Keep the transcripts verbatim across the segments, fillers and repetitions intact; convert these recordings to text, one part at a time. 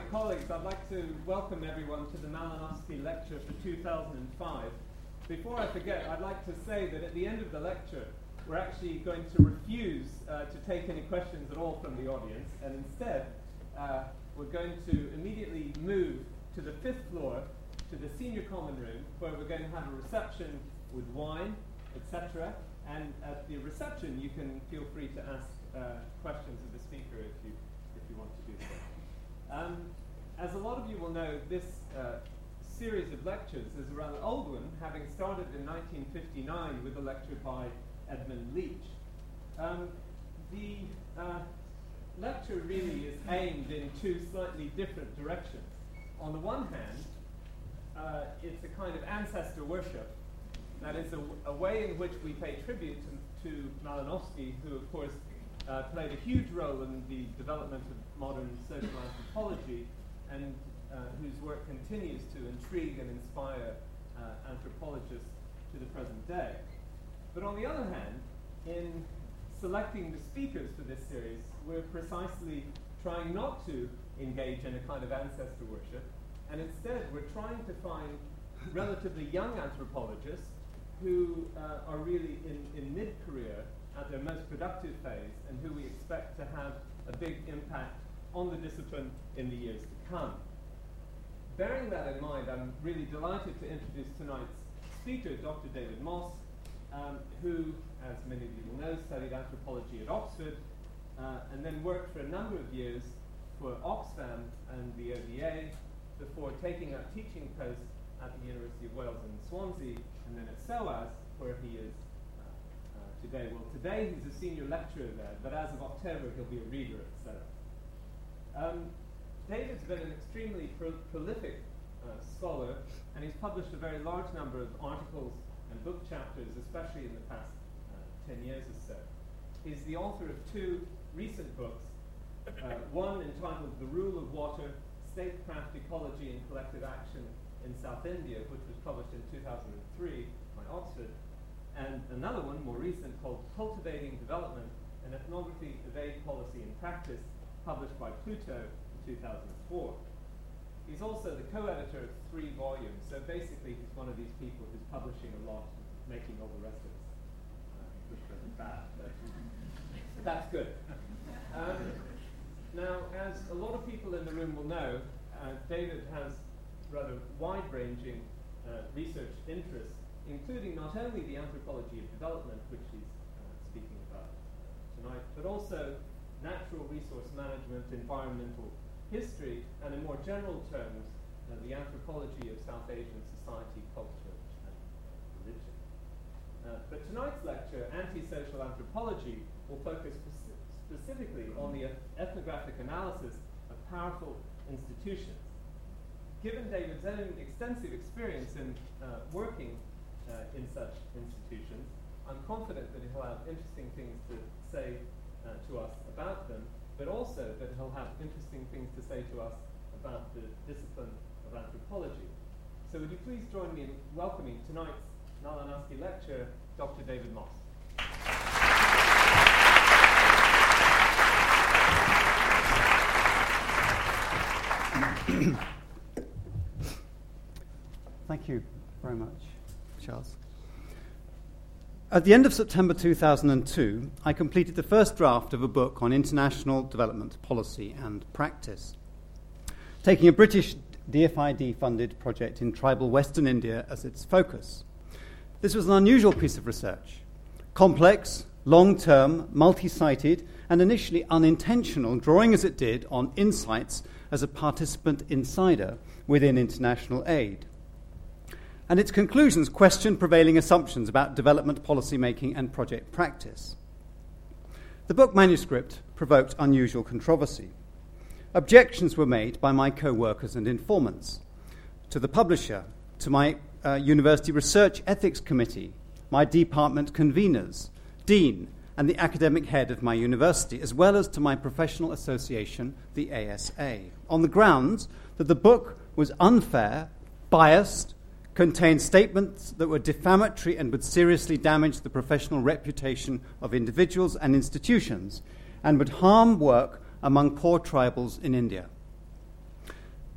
colleagues, I'd like to welcome everyone to the Malinowski Lecture for two thousand five. Before I forget, I'd like to say that at the end of the lecture, we're actually going to refuse uh, to take any questions at all from the audience, and instead, uh, we're going to immediately move to the fifth floor, to the senior common room, where we're going to have a reception with wine, et cetera. And at the reception, you can feel free to ask uh, questions of the speaker if you if you want to do so. Um, as a lot of you will know, this uh, series of lectures is a rather old one, having started in nineteen fifty-nine with a lecture by Edmund Leach. Um, the uh, lecture really is aimed in two slightly different directions. On the one hand, uh, it's a kind of ancestor worship. That is a, a way in which we pay tribute to, to Malinowski, who, of course, uh, played a huge role in the development of modern social anthropology, and uh, whose work continues to intrigue and inspire uh, anthropologists to the present day. But on the other hand, in selecting the speakers for this series, we're precisely trying not to engage in a kind of ancestor worship, and instead we're trying to find relatively young anthropologists who uh, are really in, in mid-career at their most productive phase, and who we expect to have a big impact on the discipline in the years to come. Bearing that in mind, I'm really delighted to introduce tonight's speaker, Doctor David Moss, um, who, as many of you will know, studied anthropology at Oxford, uh, and then worked for a number of years for Oxfam and the O D A, before taking up teaching posts at the University of Wales in Swansea, and then at SOAS, where he is uh, uh, today. Well, today he's a senior lecturer there, but as of October he'll be a reader at SOAS. Um, David's been an extremely pro- prolific uh, scholar, and he's published a very large number of articles and book chapters, especially in the past uh, ten years or so. He's the author of two recent books, uh, one entitled The Rule of Water, Statecraft Ecology and Collective Action in South India, which was published in two thousand three by Oxford, and another one, more recent, called Cultivating Development, an Ethnography of Aid Policy and Practice, published by Pluto in two thousand four. He's also the co-editor of three volumes, so basically he's one of these people who's publishing a lot, making all the rest of us uh, look really bad. But that's good. Um, now, as a lot of people in the room will know, uh, David has rather wide-ranging uh, research interests, including not only the anthropology of development, which he's uh, speaking about uh, tonight, but also natural resource management, environmental history, and in more general terms, uh, the anthropology of South Asian society, culture, and religion. Uh, but tonight's lecture, Antisocial Anthropology, will focus speci- specifically on the ethnographic analysis of powerful institutions. Given David's own extensive experience in uh, working uh, in such institutions, I'm confident that he'll have interesting things to say uh, to us about them, but also that he'll have interesting things to say to us about the discipline of anthropology. So would you please join me in welcoming tonight's Malinowski lecturer, Doctor David Moss. Thank you very much, Charles. At the end of September two thousand two, I completed the first draft of a book on international development policy and practice, taking a British D F I D-funded project in tribal Western India as its focus. This was an unusual piece of research, complex, long-term, multi-sited, and initially unintentional, drawing as it did on insights as a participant insider within international aid. And its conclusions questioned prevailing assumptions about development policy making and project practice. The book manuscript provoked unusual controversy. Objections were made by my co-workers and informants, to the publisher, to my uh, University Research Ethics Committee, my department conveners, dean, and the academic head of my university, as well as to my professional association, the A S A, on the grounds that the book was unfair, biased, contained statements that were defamatory and would seriously damage the professional reputation of individuals and institutions, and would harm work among poor tribals in India.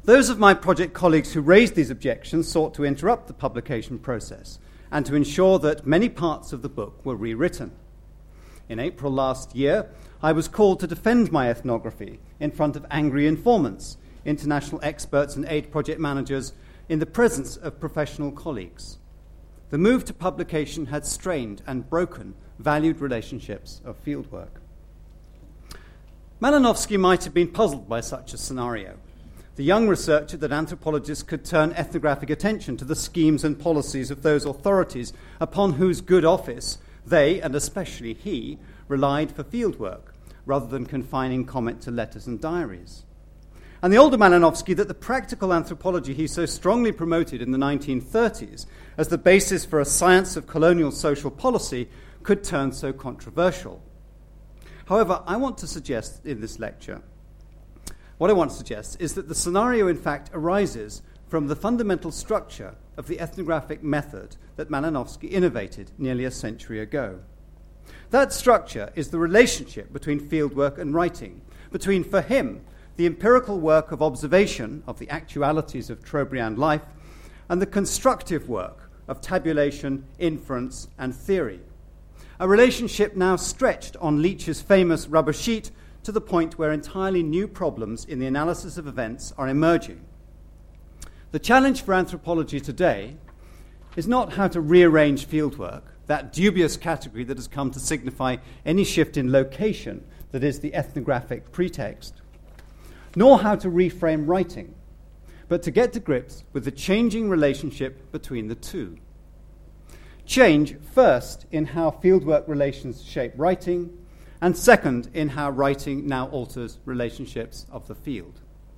Those of my project colleagues who raised these objections sought to interrupt the publication process and to ensure that many parts of the book were rewritten. In April last year, I was called to defend my ethnography in front of angry informants, international experts and aid project managers, in the presence of professional colleagues. The move to publication had strained and broken valued relationships of fieldwork. Malinowski might have been puzzled by such a scenario. The young researcher that anthropologists could turn ethnographic attention to the schemes and policies of those authorities upon whose good office they, and especially he, relied for fieldwork, rather than confining comment to letters and diaries. And the older Malinowski that the practical anthropology he so strongly promoted in the nineteen thirties as the basis for a science of colonial social policy could turn so controversial. However, I want to suggest in this lecture, what I want to suggest is that the scenario in fact arises from the fundamental structure of the ethnographic method that Malinowski innovated nearly a century ago. That structure is the relationship between fieldwork and writing, between, for him, the empirical work of observation of the actualities of Trobriand life and the constructive work of tabulation, inference, and theory. A relationship now stretched on Leach's famous rubber sheet to the point where entirely new problems in the analysis of events are emerging. The challenge for anthropology today is not how to rearrange fieldwork, that dubious category that has come to signify any shift in location that is the ethnographic pretext, nor how to reframe writing, but to get to grips with the changing relationship between the two. Change, first, in how fieldwork relations shape writing, and second, in how writing now alters relationships of the field.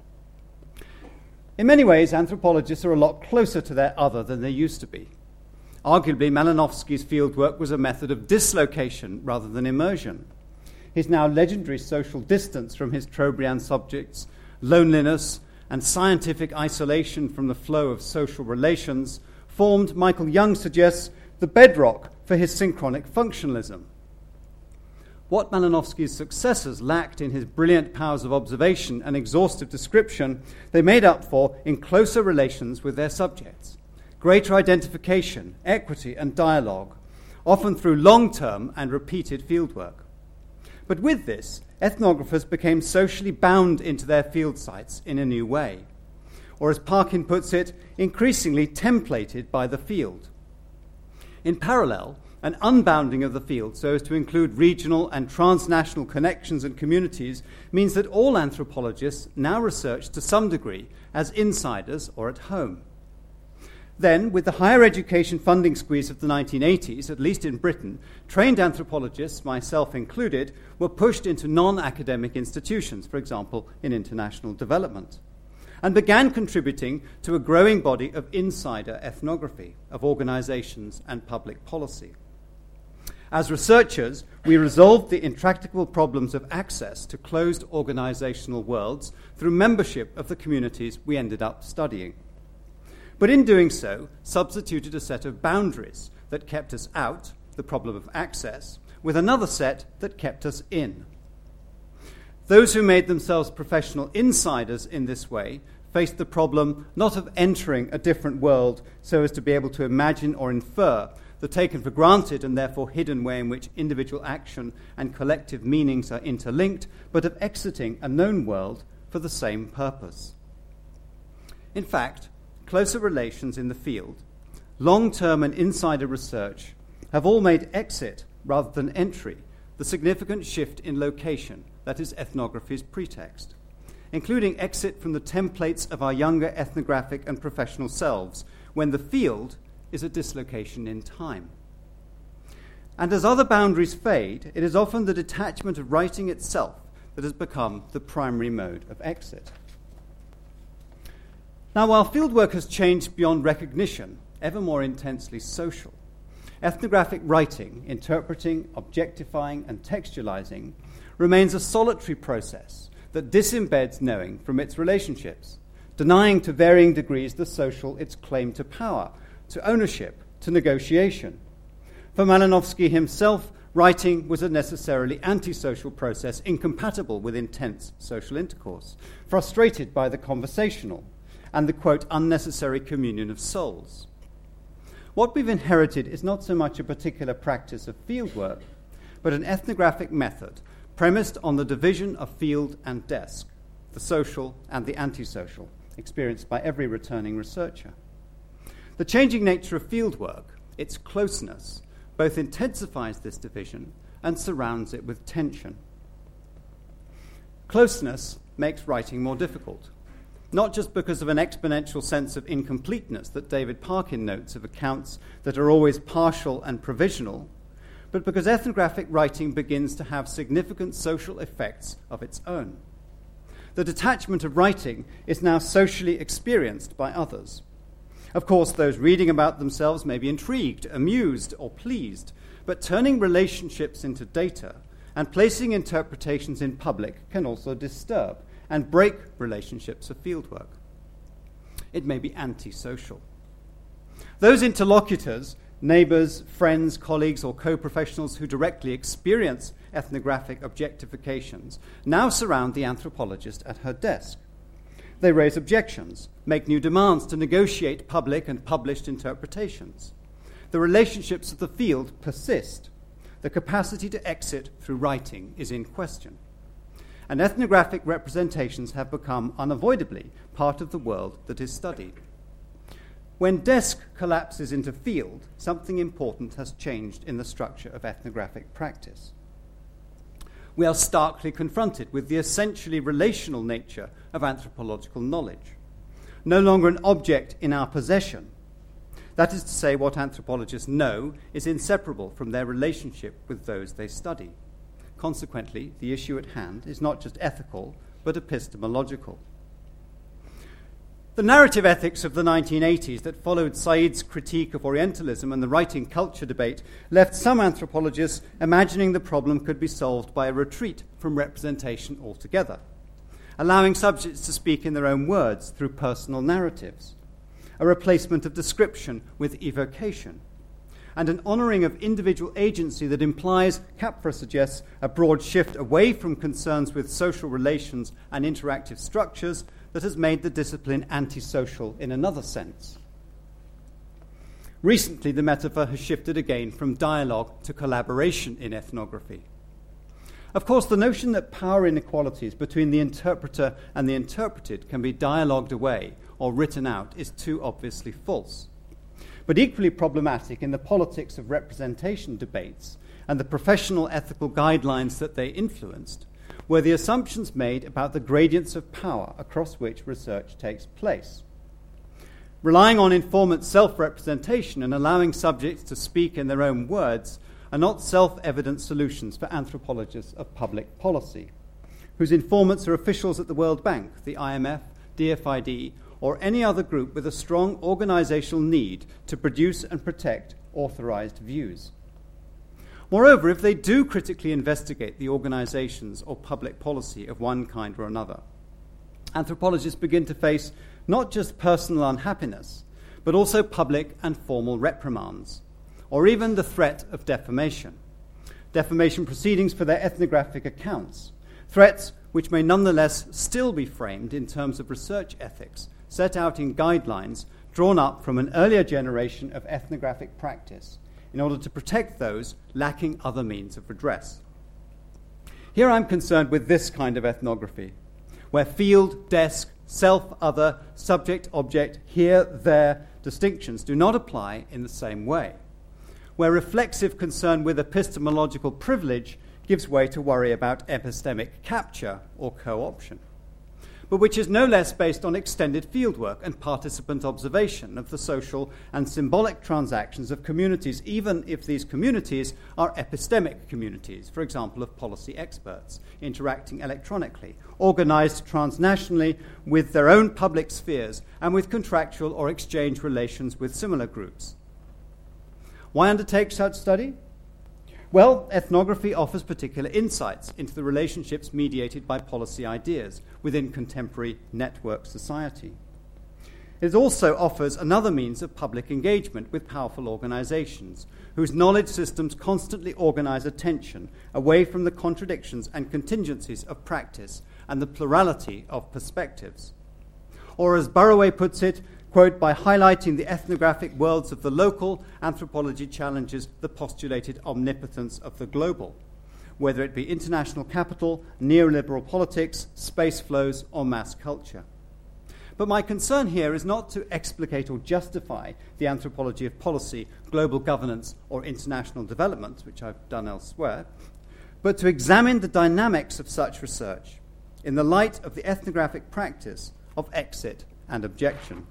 In many ways, anthropologists are a lot closer to their other than they used to be. Arguably, Malinowski's fieldwork was a method of dislocation rather than immersion. His now legendary social distance from his Trobriand subjects, loneliness, and scientific isolation from the flow of social relations formed, Michael Young suggests, the bedrock for his synchronic functionalism. What Malinowski's successors lacked in his brilliant powers of observation and exhaustive description, they made up for in closer relations with their subjects, greater identification, equity, and dialogue, often through long-term and repeated fieldwork. But with this, ethnographers became socially bound into their field sites in a new way, or as Parkin puts it, increasingly templated by the field. In parallel, an unbounding of the field so as to include regional and transnational connections and communities means that all anthropologists now research to some degree as insiders or at home. Then, with the higher education funding squeeze of the nineteen eighties, at least in Britain, trained anthropologists, myself included, were pushed into non-academic institutions, for example, in international development, and began contributing to a growing body of insider ethnography of organizations and public policy. As researchers, we resolved the intractable problems of access to closed organizational worlds through membership of the communities we ended up studying. But in doing so, substituted a set of boundaries that kept us out, the problem of access, with another set that kept us in. Those who made themselves professional insiders in this way faced the problem not of entering a different world so as to be able to imagine or infer the taken for granted and therefore hidden way in which individual action and collective meanings are interlinked, but of exiting a known world for the same purpose. In fact, closer relations in the field, long-term and insider research have all made exit rather than entry the significant shift in location that is ethnography's pretext, including exit from the templates of our younger ethnographic and professional selves when the field is a dislocation in time. And as other boundaries fade, it is often the detachment of writing itself that has become the primary mode of exit. Now, while fieldwork has changed beyond recognition, ever more intensely social, ethnographic writing, interpreting, objectifying, and textualizing remains a solitary process that disembeds knowing from its relationships, denying to varying degrees the social its claim to power, to ownership, to negotiation. For Malinowski himself, writing was a necessarily antisocial process incompatible with intense social intercourse, frustrated by the conversational, and the, quote, unnecessary communion of souls. What we've inherited is not so much a particular practice of fieldwork, but an ethnographic method premised on the division of field and desk, the social and the antisocial, experienced by every returning researcher. The changing nature of fieldwork, its closeness, both intensifies this division and surrounds it with tension. Closeness makes writing more difficult, not just because of an exponential sense of incompleteness that David Parkin notes of accounts that are always partial and provisional, but because ethnographic writing begins to have significant social effects of its own. The detachment of writing is now socially experienced by others. Of course, those reading about themselves may be intrigued, amused, or pleased, but turning relationships into data and placing interpretations in public can also disturb and break relationships of fieldwork. It may be antisocial. Those interlocutors, neighbours, friends, colleagues, or co-professionals who directly experience ethnographic objectifications now surround the anthropologist at her desk. They raise objections, make new demands to negotiate public and published interpretations. The relationships of the field persist. The capacity to exit through writing is in question. And ethnographic representations have become unavoidably part of the world that is studied. When desk collapses into field, something important has changed in the structure of ethnographic practice. We are starkly confronted with the essentially relational nature of anthropological knowledge. No longer an object in our possession. That is to say, what anthropologists know is inseparable from their relationship with those they study. Consequently, the issue at hand is not just ethical, but epistemological. The narrative ethics of the nineteen eighties that followed Said's critique of Orientalism and the writing culture debate left some anthropologists imagining the problem could be solved by a retreat from representation altogether, allowing subjects to speak in their own words through personal narratives, a replacement of description with evocation, and an honouring of individual agency that implies, Capra suggests, a broad shift away from concerns with social relations and interactive structures that has made the discipline antisocial in another sense. Recently, the metaphor has shifted again from dialogue to collaboration in ethnography. Of course, the notion that power inequalities between the interpreter and the interpreted can be dialogued away or written out is too obviously false. But equally problematic in the politics of representation debates and the professional ethical guidelines that they influenced were the assumptions made about the gradients of power across which research takes place. Relying on informant self-representation and allowing subjects to speak in their own words are not self-evident solutions for anthropologists of public policy, whose informants are officials at the World Bank, the I M F, D F I D, or any other group with a strong organizational need to produce and protect authorized views. Moreover, if they do critically investigate the organizations or public policy of one kind or another, anthropologists begin to face not just personal unhappiness, but also public and formal reprimands, or even the threat of defamation. Defamation proceedings for their ethnographic accounts, threats which may nonetheless still be framed in terms of research ethics, set out in guidelines drawn up from an earlier generation of ethnographic practice in order to protect those lacking other means of redress. Here I'm concerned with this kind of ethnography, where field, desk, self, other, subject, object, here, there distinctions do not apply in the same way, where reflexive concern with epistemological privilege gives way to worry about epistemic capture or co-option, but which is no less based on extended fieldwork and participant observation of the social and symbolic transactions of communities, even if these communities are epistemic communities, for example, of policy experts interacting electronically, organized transnationally with their own public spheres and with contractual or exchange relations with similar groups. Why undertake such study? Well, ethnography offers particular insights into the relationships mediated by policy ideas within contemporary network society. It also offers another means of public engagement with powerful organizations whose knowledge systems constantly organize attention away from the contradictions and contingencies of practice and the plurality of perspectives. or as Burroway puts it, quote, by highlighting the ethnographic worlds of the local, anthropology challenges the postulated omnipotence of the global, whether it be international capital, neoliberal politics, space flows, or mass culture. But my concern here is not to explicate or justify the anthropology of policy, global governance, or international development, which I've done elsewhere, but to examine the dynamics of such research in the light of the ethnographic practice of exit and objection.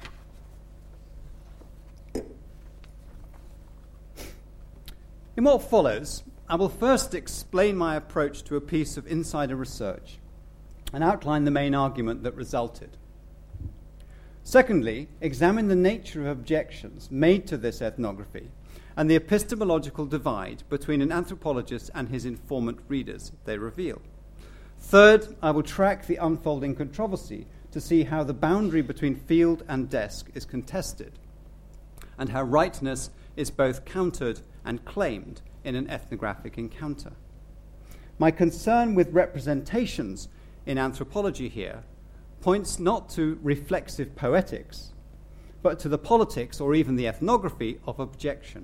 In what follows, I will first explain my approach to a piece of insider research and outline the main argument that resulted. Secondly, examine the nature of objections made to this ethnography and the epistemological divide between an anthropologist and his informant readers they reveal. Third, I will track the unfolding controversy to see how the boundary between field and desk is contested and how rightness is both countered and claimed in an ethnographic encounter. My concern with representations in anthropology here points not to reflexive poetics, but to the politics or even the ethnography of objection.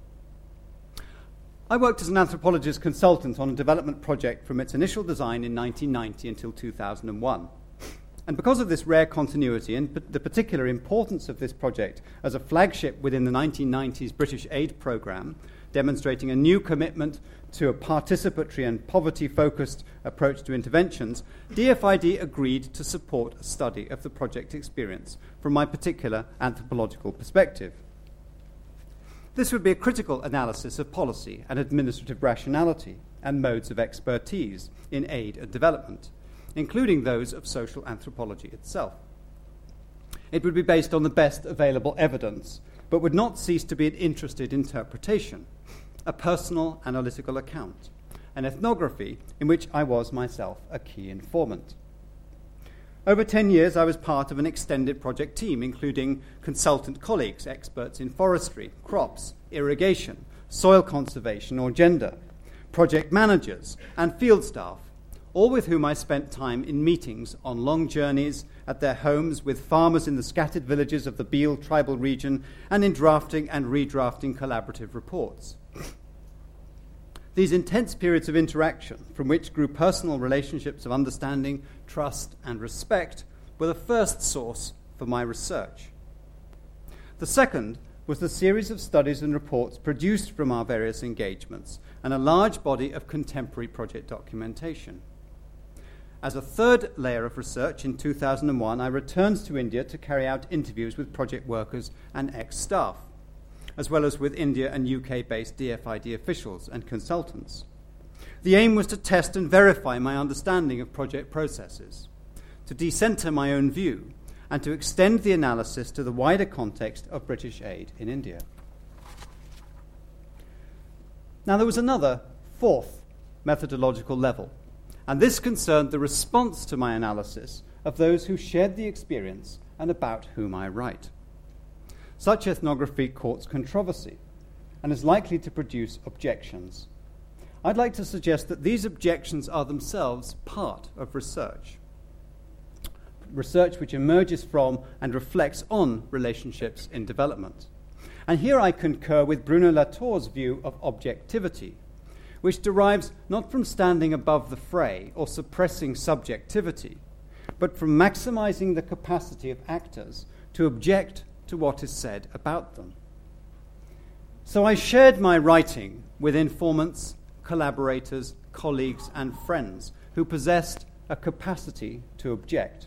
I worked as an anthropologist consultant on a development project from its initial design in nineteen ninety until two thousand one. And because of this rare continuity and p- the particular importance of this project as a flagship within the nineteen nineties British aid programme, demonstrating a new commitment to a participatory and poverty-focused approach to interventions, D F I D agreed to support a study of the project experience from my particular anthropological perspective. This would be a critical analysis of policy and administrative rationality and modes of expertise in aid and development, including those of social anthropology itself. It would be based on the best available evidence, but would not cease to be an interested interpretation, a personal analytical account, an ethnography in which I was myself a key informant. Over ten years, I was part of an extended project team, including consultant colleagues, experts in forestry, crops, irrigation, soil conservation, or gender, project managers, and field staff, all with whom I spent time in meetings on long journeys at their homes with farmers in the scattered villages of the Beal tribal region and in drafting and redrafting collaborative reports. These intense periods of interaction, from which grew personal relationships of understanding, trust, and respect, were the first source for my research. The second was the series of studies and reports produced from our various engagements and a large body of contemporary project documentation. As a third layer of research in two thousand one, I returned to India to carry out interviews with project workers and ex-staff, as well as with India and U K-based D F I D officials and consultants. The aim was to test and verify my understanding of project processes, to decenter my own view, and to extend the analysis to the wider context of British aid in India. Now, there was another, fourth, methodological level, and this concerned the response to my analysis of those who shared the experience and about whom I write. Such ethnography courts controversy and is likely to produce objections. I'd like to suggest that these objections are themselves part of research. Research which emerges from and reflects on relationships in development. And here I concur with Bruno Latour's view of objectivity, which derives not from standing above the fray or suppressing subjectivity, but from maximizing the capacity of actors to object to what is said about them. So I shared my writing with informants, collaborators, colleagues, and friends who possessed a capacity to object.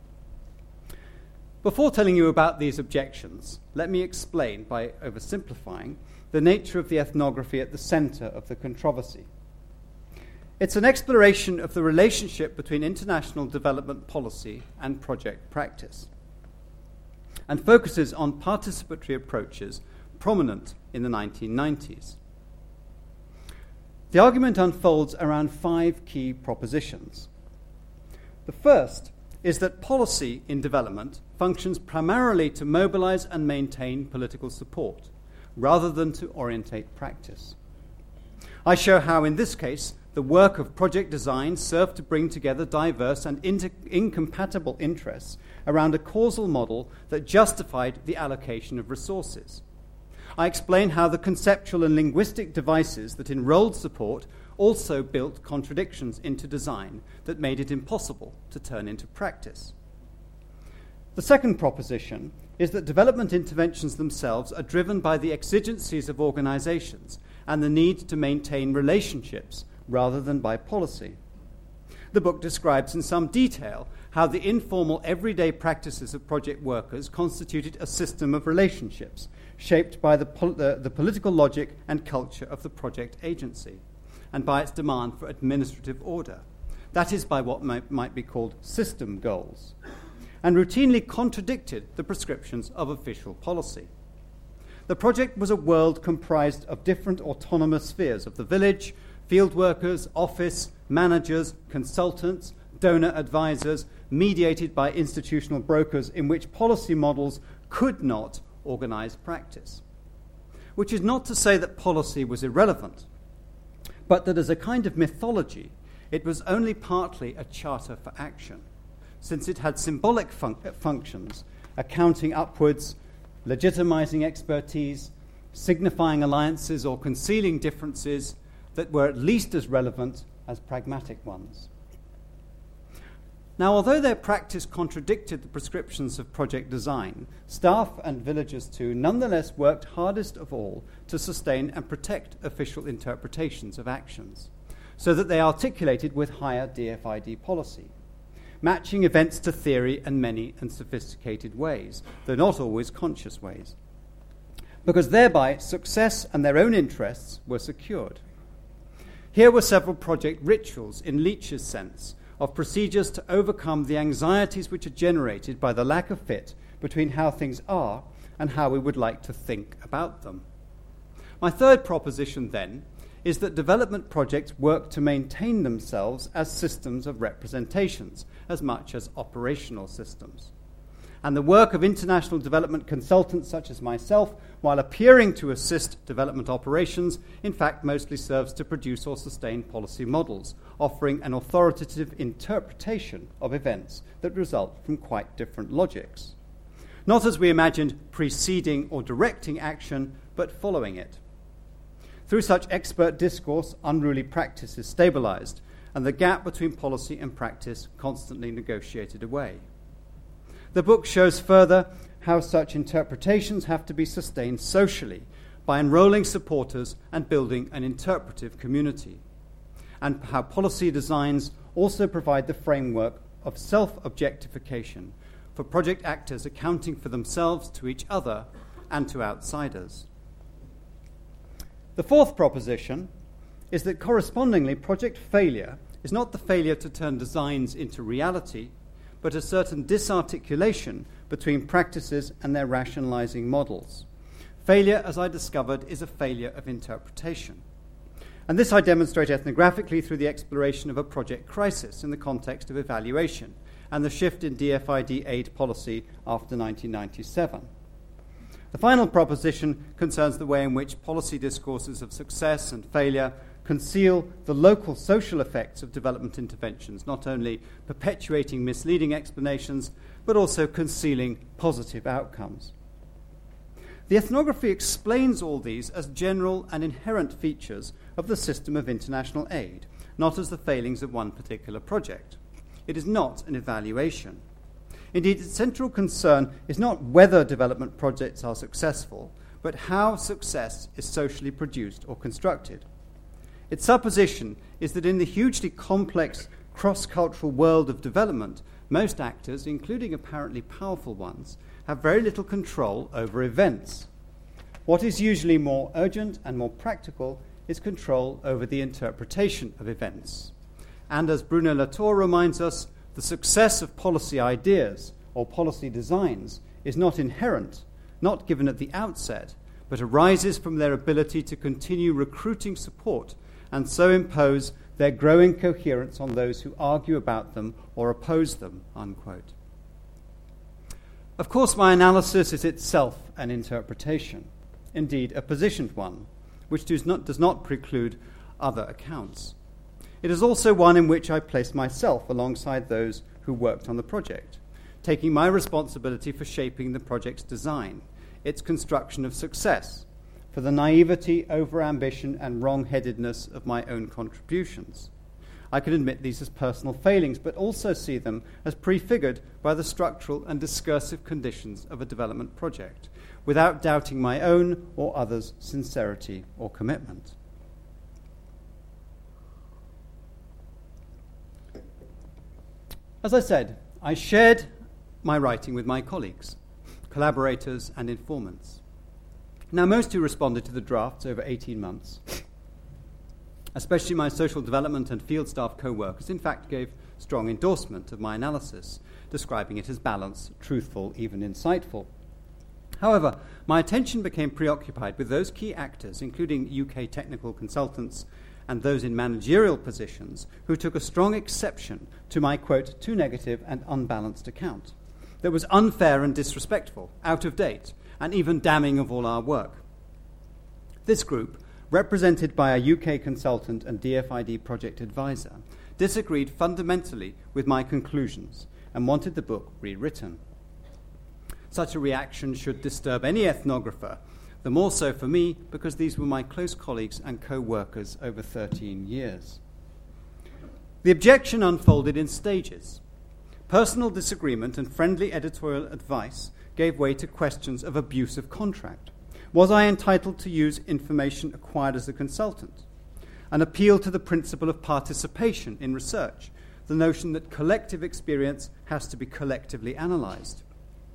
Before telling you about these objections, let me explain, by oversimplifying, the nature of the ethnography at the center of the controversy. It's an exploration of the relationship between international development policy and project practice, and focuses on participatory approaches prominent in the nineteen nineties. The argument unfolds around five key propositions. The first is that policy in development functions primarily to mobilize and maintain political support, rather than to orientate practice. I show how, in this case, the work of project design served to bring together diverse and inter- incompatible interests around a causal model that justified the allocation of resources. I explain how the conceptual and linguistic devices that enrolled support also built contradictions into design that made it impossible to turn into practice. The second proposition is that development interventions themselves are driven by the exigencies of organizations and the need to maintain relationships rather than by policy. The book describes in some detail how the informal everyday practices of project workers constituted a system of relationships shaped by the, pol- the, the political logic and culture of the project agency and by its demand for administrative order. That is, by what might, might be called system goals, and routinely contradicted the prescriptions of official policy. The project was a world comprised of different autonomous spheres of the village, field workers, office, managers, consultants, donor advisors, mediated by institutional brokers in which policy models could not organize practice. Which is not to say that policy was irrelevant, but that as a kind of mythology, it was only partly a charter for action, since it had symbolic fun- functions, accounting upwards, legitimizing expertise, signifying alliances or concealing differences that were at least as relevant as pragmatic ones. Now, although their practice contradicted the prescriptions of project design, staff and villagers too nonetheless worked hardest of all to sustain and protect official interpretations of actions, so that they articulated with higher D F I D policy, matching events to theory in many and sophisticated ways, though not always conscious ways, because thereby success and their own interests were secured. Here were several project rituals in Leach's sense, of procedures to overcome the anxieties which are generated by the lack of fit between how things are and how we would like to think about them. My third proposition, then, is that development projects work to maintain themselves as systems of representations as much as operational systems. And the work of international development consultants such as myself, while appearing to assist development operations, in fact mostly serves to produce or sustain policy models, offering an authoritative interpretation of events that result from quite different logics. Not as we imagined preceding or directing action, but following it. Through such expert discourse, unruly practice is stabilized, and the gap between policy and practice constantly negotiated away. The book shows further how such interpretations have to be sustained socially by enrolling supporters and building an interpretive community, and how policy designs also provide the framework of self-objectification for project actors accounting for themselves to each other and to outsiders. The fourth proposition is that correspondingly project failure is not the failure to turn designs into reality, but a certain disarticulation between practices and their rationalizing models. Failure, as I discovered, is a failure of interpretation. And this I demonstrate ethnographically through the exploration of a project crisis in the context of evaluation and the shift in D F I D aid policy after nineteen ninety-seven. The final proposition concerns the way in which policy discourses of success and failure conceal the local social effects of development interventions, not only perpetuating misleading explanations, but also concealing positive outcomes. The ethnography explains all these as general and inherent features of the system of international aid, not as the failings of one particular project. It is not an evaluation. Indeed, its central concern is not whether development projects are successful, but how success is socially produced or constructed. Its supposition is that in the hugely complex cross-cultural world of development, most actors, including apparently powerful ones, have very little control over events. What is usually more urgent and more practical is control over the interpretation of events. And as Bruno Latour reminds us, the success of policy ideas or policy designs is not inherent, not given at the outset, but arises from their ability to continue recruiting support and so impose their growing coherence on those who argue about them or oppose them, unquote. Of course, my analysis is itself an interpretation, indeed a positioned one, which does not, does not preclude other accounts. it is also one in which I place myself alongside those who worked on the project, taking my responsibility for shaping the project's design, its construction of success, for the naivety, overambition, and wrong-headedness of my own contributions. I can admit these as personal failings, but also see them as prefigured by the structural and discursive conditions of a development project, without doubting my own or others' sincerity or commitment. As I said, I shared my writing with my colleagues, collaborators, and informants. Now, most who responded to the drafts over eighteen months, especially my social development and field staff co-workers, in fact gave strong endorsement of my analysis, describing it as balanced, truthful, even insightful. However, my attention became preoccupied with those key actors, including U K technical consultants and those in managerial positions, who took a strong exception to my, quote, too negative and unbalanced account that was unfair and disrespectful, out of date, and even damning of all our work. This group, represented by a U K consultant and D F I D project advisor, disagreed fundamentally with my conclusions and wanted the book rewritten. Such a reaction should disturb any ethnographer, the more so for me because these were my close colleagues and co-workers over thirteen years. The objection unfolded in stages. Personal disagreement and friendly editorial advice gave way to questions of abuse of contract. Was I entitled to use information acquired as a consultant? An appeal to the principle of participation in research, the notion that collective experience has to be collectively analysed.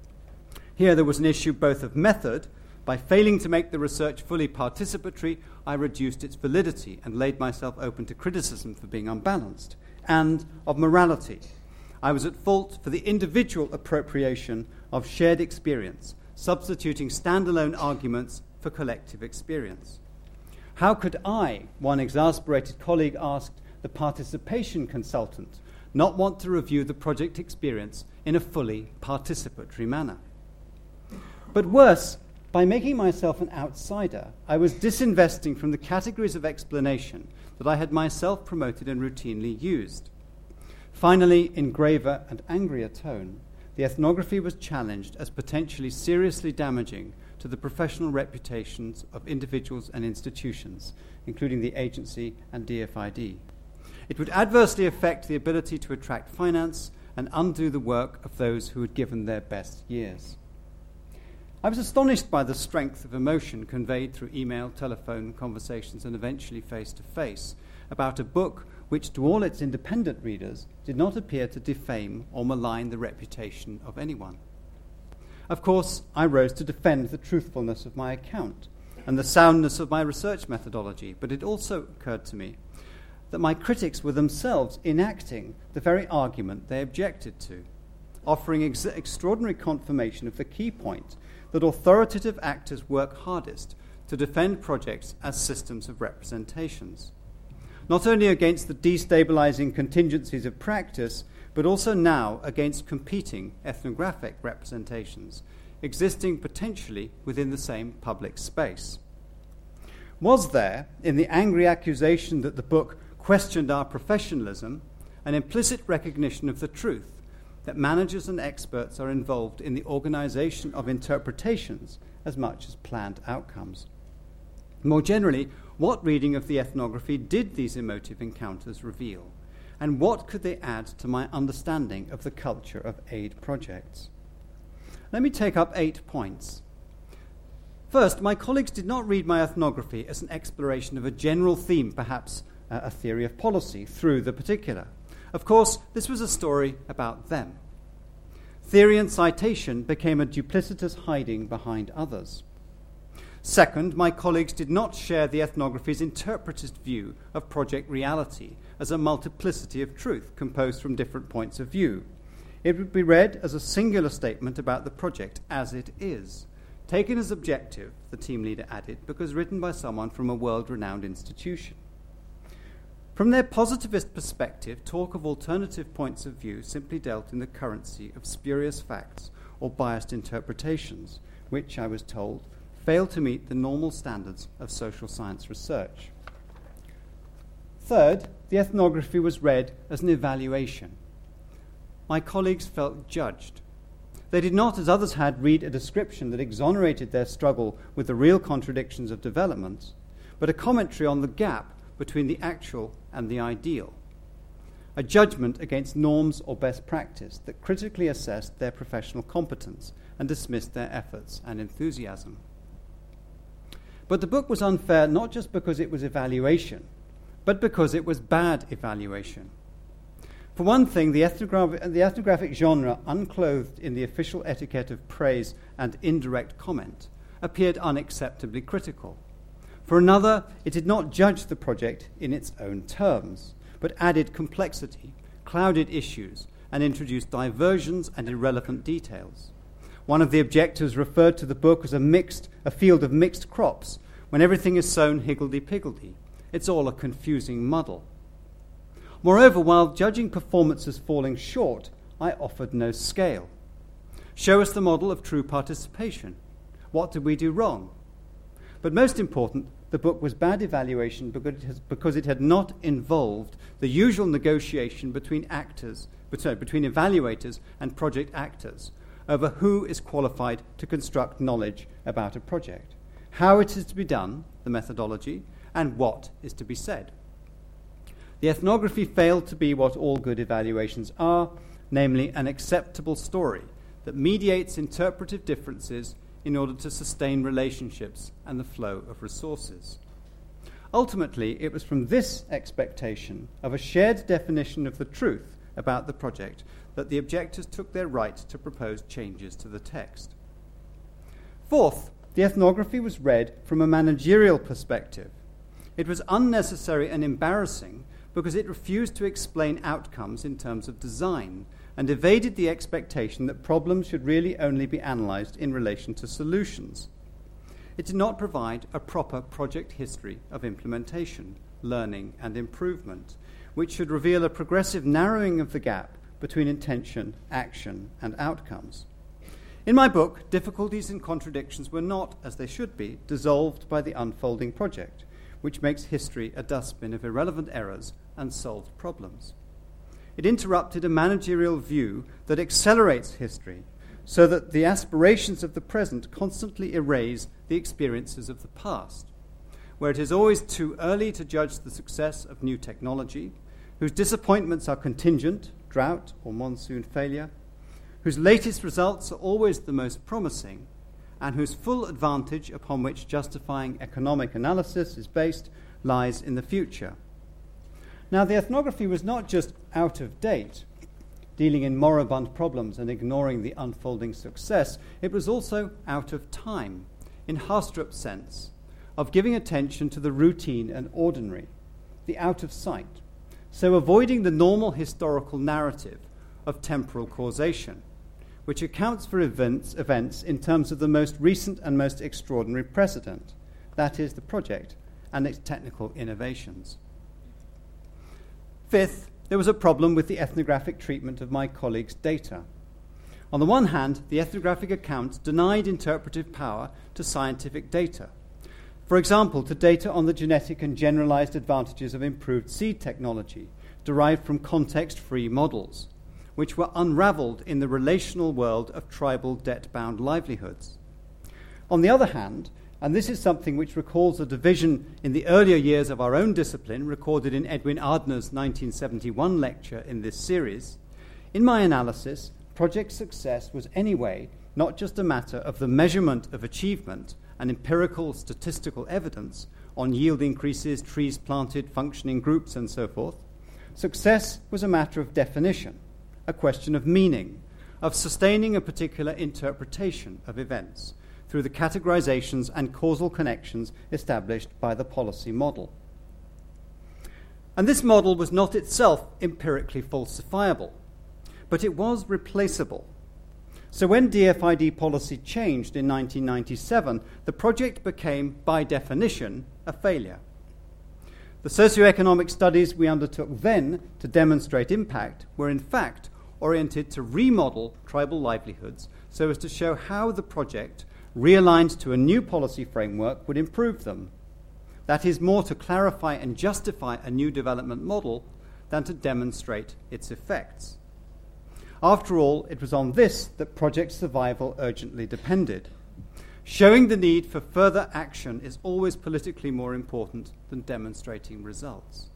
Here there was an issue both of method. By failing to make the research fully participatory, I reduced its validity and laid myself open to criticism for being unbalanced, and of morality. I was at fault for the individual appropriation of shared experience, substituting standalone arguments for collective experience. How could I, one exasperated colleague asked, the participation consultant, not want to review the project experience in a fully participatory manner? But worse, by making myself an outsider, I was disinvesting from the categories of explanation that I had myself promoted and routinely used. Finally, in graver and angrier tone, the ethnography was challenged as potentially seriously damaging to the professional reputations of individuals and institutions, including the agency and D F I D. It would adversely affect the ability to attract finance and undo the work of those who had given their best years. I was astonished by the strength of emotion conveyed through email, telephone conversations, and eventually face-to-face about a book which, to all its independent readers, did not appear to defame or malign the reputation of anyone. Of course, I rose to defend the truthfulness of my account and the soundness of my research methodology, but it also occurred to me that my critics were themselves enacting the very argument they objected to, offering ex- extraordinary confirmation of the key point that authoritative actors work hardest to defend projects as systems of representations, not only against the destabilizing contingencies of practice, but also now against competing ethnographic representations existing potentially within the same public space. Was there, in the angry accusation that the book questioned our professionalism, an implicit recognition of the truth that managers and experts are involved in the organization of interpretations as much as planned outcomes? More generally, what reading of the ethnography did these emotive encounters reveal, and what could they add to my understanding of the culture of aid projects? Let me take up eight points. First, my colleagues did not read my ethnography as an exploration of a general theme, perhaps uh, a theory of policy, through the particular. Of course, this was a story about them. Theory and citation became a duplicitous hiding behind others. Second, my colleagues did not share the ethnography's interpretist view of project reality as a multiplicity of truth composed from different points of view. It would be read as a singular statement about the project as it is, taken as objective, the team leader added, because written by someone from a world-renowned institution. From their positivist perspective, talk of alternative points of view simply dealt in the currency of spurious facts or biased interpretations, which, I was told, fail to meet the normal standards of social science research. Third, the ethnography was read as an evaluation. My colleagues felt judged. They did not, as others had, read a description that exonerated their struggle with the real contradictions of development, but a commentary on the gap between the actual and the ideal, a judgment against norms or best practice that critically assessed their professional competence and dismissed their efforts and enthusiasm. But the book was unfair not just because it was evaluation, but because it was bad evaluation. For one thing, the ethnographic, the ethnographic genre, unclothed in the official etiquette of praise and indirect comment, appeared unacceptably critical. For another, it did not judge the project in its own terms, but added complexity, clouded issues, and introduced diversions and irrelevant details. One of the objectives referred to the book as a mixed, a field of mixed crops, when everything is sown higgledy-piggledy. It's all a confusing muddle. Moreover, while judging performances falling short, I offered no scale. Show us the model of true participation. What did we do wrong? But most important, the book was bad evaluation because it, has, because it had not involved the usual negotiation between actors, sorry, between evaluators and project actors over who is qualified to construct knowledge about a project, how it is to be done, the methodology, and what is to be said. The ethnography failed to be what all good evaluations are, namely an acceptable story that mediates interpretive differences in order to sustain relationships and the flow of resources. Ultimately, it was from this expectation of a shared definition of the truth about the project that the objectors took their right to propose changes to the text. Fourth, the ethnography was read from a managerial perspective. It was unnecessary and embarrassing because it refused to explain outcomes in terms of design and evaded the expectation that problems should really only be analysed in relation to solutions. It did not provide a proper project history of implementation, learning, and improvement, which should reveal a progressive narrowing of the gap between intention, action, and outcomes. In my book, difficulties and contradictions were not, as they should be, dissolved by the unfolding project, which makes history a dustbin of irrelevant errors and solved problems. It interrupted a managerial view that accelerates history so that the aspirations of the present constantly erase the experiences of the past, where it is always too early to judge the success of new technology, whose disappointments are contingent, drought or monsoon failure, whose latest results are always the most promising, and whose full advantage upon which justifying economic analysis is based lies in the future. Now, the ethnography was not just out of date, dealing in moribund problems and ignoring the unfolding success. It was also out of time, in Hastrup's sense, of giving attention to the routine and ordinary, the out of sight, so avoiding the normal historical narrative of temporal causation, which accounts for events, events in terms of the most recent and most extraordinary precedent, that is, the project and its technical innovations. Fifth, there was a problem with the ethnographic treatment of my colleagues' data. On the one hand, the ethnographic account denied interpretive power to scientific data. For example, to data on the genetic and generalized advantages of improved seed technology derived from context-free models, which were unraveled in the relational world of tribal debt-bound livelihoods. On the other hand, and this is something which recalls a division in the earlier years of our own discipline recorded in Edwin Ardner's nineteen seventy-one lecture in this series, in my analysis, project success was anyway not just a matter of the measurement of achievement and empirical statistical evidence on yield increases, trees planted, functioning groups, and so forth. Success was a matter of definition, a question of meaning, of sustaining a particular interpretation of events through the categorizations and causal connections established by the policy model. And this model was not itself empirically falsifiable, but it was replaceable. So when D F I D policy changed in nineteen ninety-seven, the project became, by definition, a failure. The socioeconomic studies we undertook then to demonstrate impact were in fact oriented to remodel tribal livelihoods so as to show how the project realigned to a new policy framework would improve them. That is more to clarify and justify a new development model than to demonstrate its effects. After all, it was on this that project survival urgently depended. Showing the need for further action is always politically more important than demonstrating results.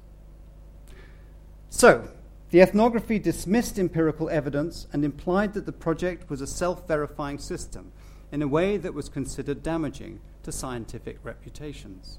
So, the ethnography dismissed empirical evidence and implied that the project was a self-verifying system in a way that was considered damaging to scientific reputations.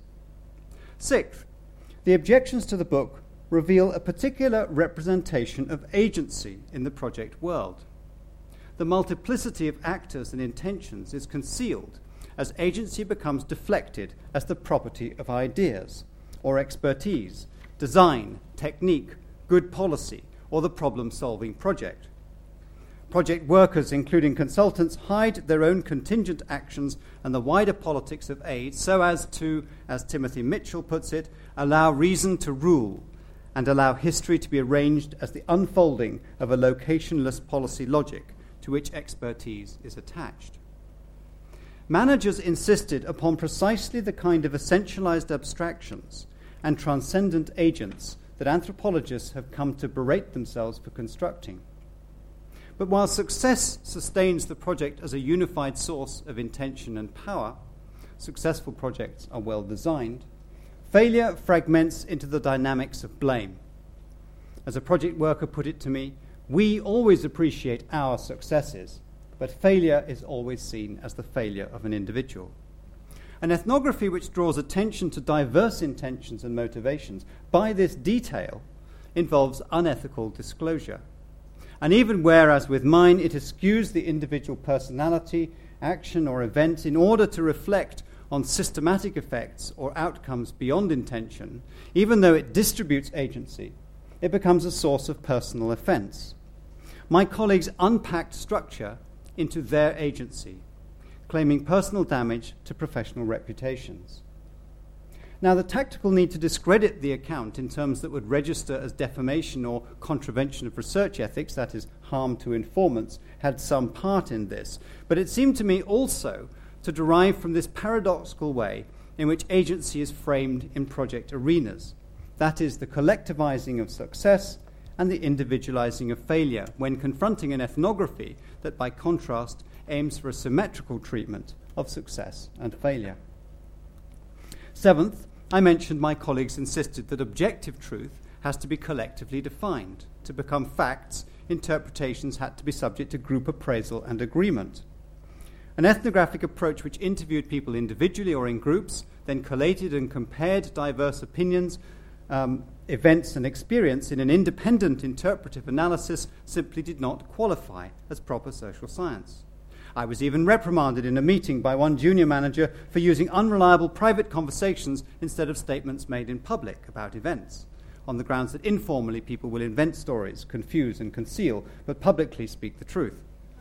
Sixth, the objections to the book reveal a particular representation of agency in the project world. The multiplicity of actors and intentions is concealed as agency becomes deflected as the property of ideas or expertise, design, technique, good policy, or the problem-solving project. Project workers, including consultants, hide their own contingent actions and the wider politics of aid so as to, as Timothy Mitchell puts it, allow reason to rule and allow history to be arranged as the unfolding of a locationless policy logic to which expertise is attached. Managers insisted upon precisely the kind of essentialized abstractions and transcendent agents that anthropologists have come to berate themselves for constructing. But while success sustains the project as a unified source of intention and power, successful projects are well designed, failure fragments into the dynamics of blame. As a project worker put it to me, we always appreciate our successes, but failure is always seen as the failure of an individual. An ethnography which draws attention to diverse intentions and motivations by this detail involves unethical disclosure. And even whereas with mine it eschews the individual personality, action, or event in order to reflect on systematic effects or outcomes beyond intention, even though it distributes agency, it becomes a source of personal offense. My colleagues unpacked structure into their agency, claiming personal damage to professional reputations. Now, the tactical need to discredit the account in terms that would register as defamation or contravention of research ethics, that is, harm to informants, had some part in this. But it seemed to me also to derive from this paradoxical way in which agency is framed in project arenas. That is, the collectivizing of success and the individualizing of failure when confronting an ethnography that, by contrast, aims for a symmetrical treatment of success and failure. Seventh, I mentioned my colleagues insisted that objective truth has to be collectively defined. To become facts, interpretations had to be subject to group appraisal and agreement. An ethnographic approach which interviewed people individually or in groups, then collated and compared diverse opinions, um, events and experience in an independent interpretive analysis simply did not qualify as proper social science. I was even reprimanded in a meeting by one junior manager for using unreliable private conversations instead of statements made in public about events, on the grounds that informally people will invent stories, confuse and conceal, but publicly speak the truth.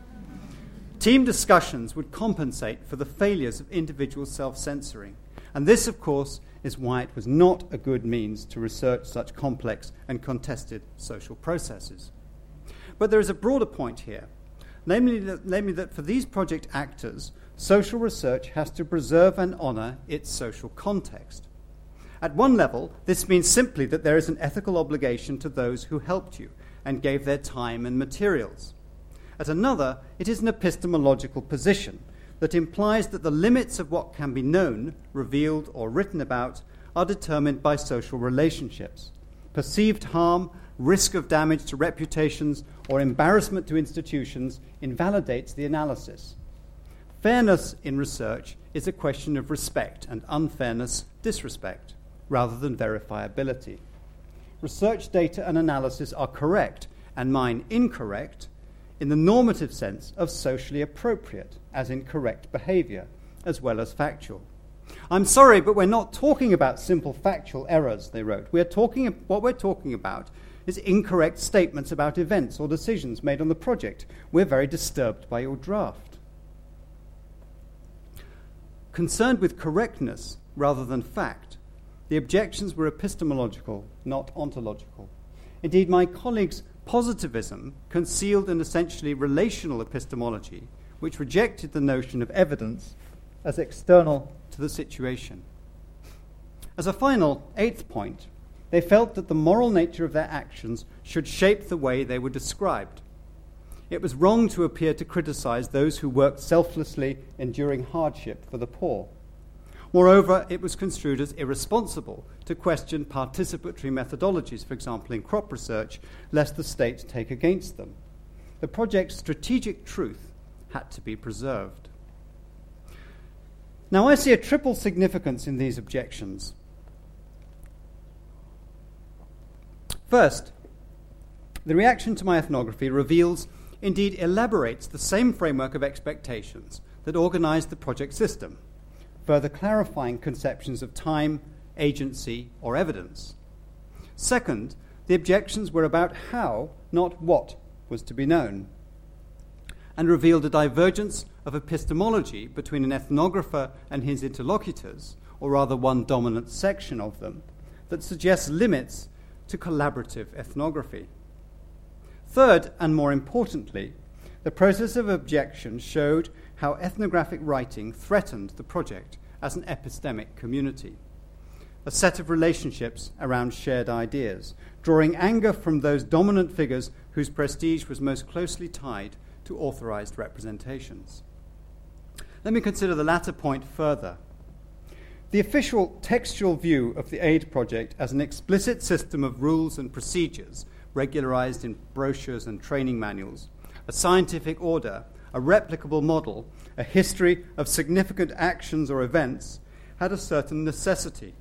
Team discussions would compensate for the failures of individual self-censoring, and this, of course, is why it was not a good means to research such complex and contested social processes. But there is a broader point here, namely that, namely that for these project actors, social research has to preserve and honour its social context. At one level, this means simply that there is an ethical obligation to those who helped you and gave their time and materials. At another, it is an epistemological position that implies that the limits of what can be known, revealed, or written about are determined by social relationships. Perceived harm, risk of damage to reputations, or embarrassment to institutions invalidates the analysis. Fairness in research is a question of respect, and unfairness, disrespect, rather than verifiability. Research data and analysis are correct, and mine incorrect, in the normative sense of socially appropriate, as in correct behavior, as well as factual. I'm sorry, but we're not talking about simple factual errors, they wrote. We're talking, what we're talking about is incorrect statements about events or decisions made on the project. We're very disturbed by your draft. Concerned with correctness rather than fact, the objections were epistemological, not ontological. Indeed, my colleagues' positivism concealed an essentially relational epistemology which rejected the notion of evidence as external to the situation. As a final eighth point, they felt that the moral nature of their actions should shape the way they were described. It was wrong to appear to criticize those who worked selflessly, enduring hardship for the poor. Moreover, it was construed as irresponsible to question participatory methodologies, for example, in crop research, lest the state take against them. The project's strategic truth had to be preserved. Now, I see a triple significance in these objections. First, the reaction to my ethnography reveals, indeed elaborates, the same framework of expectations that organized the project system, further clarifying conceptions of time, agency, or evidence. Second, the objections were about how, not what, was to be known, and revealed a divergence of epistemology between an ethnographer and his interlocutors, or rather one dominant section of them, that suggests limits to collaborative ethnography. Third, and more importantly, the process of objection showed how ethnographic writing threatened the project as an epistemic community, a set of relationships around shared ideas, drawing anger from those dominant figures whose prestige was most closely tied to authorized representations. Let me consider the latter point further. The official textual view of the AID project as an explicit system of rules and procedures regularized in brochures and training manuals, a scientific order, a replicable model, a history of significant actions or events, had a certain necessity.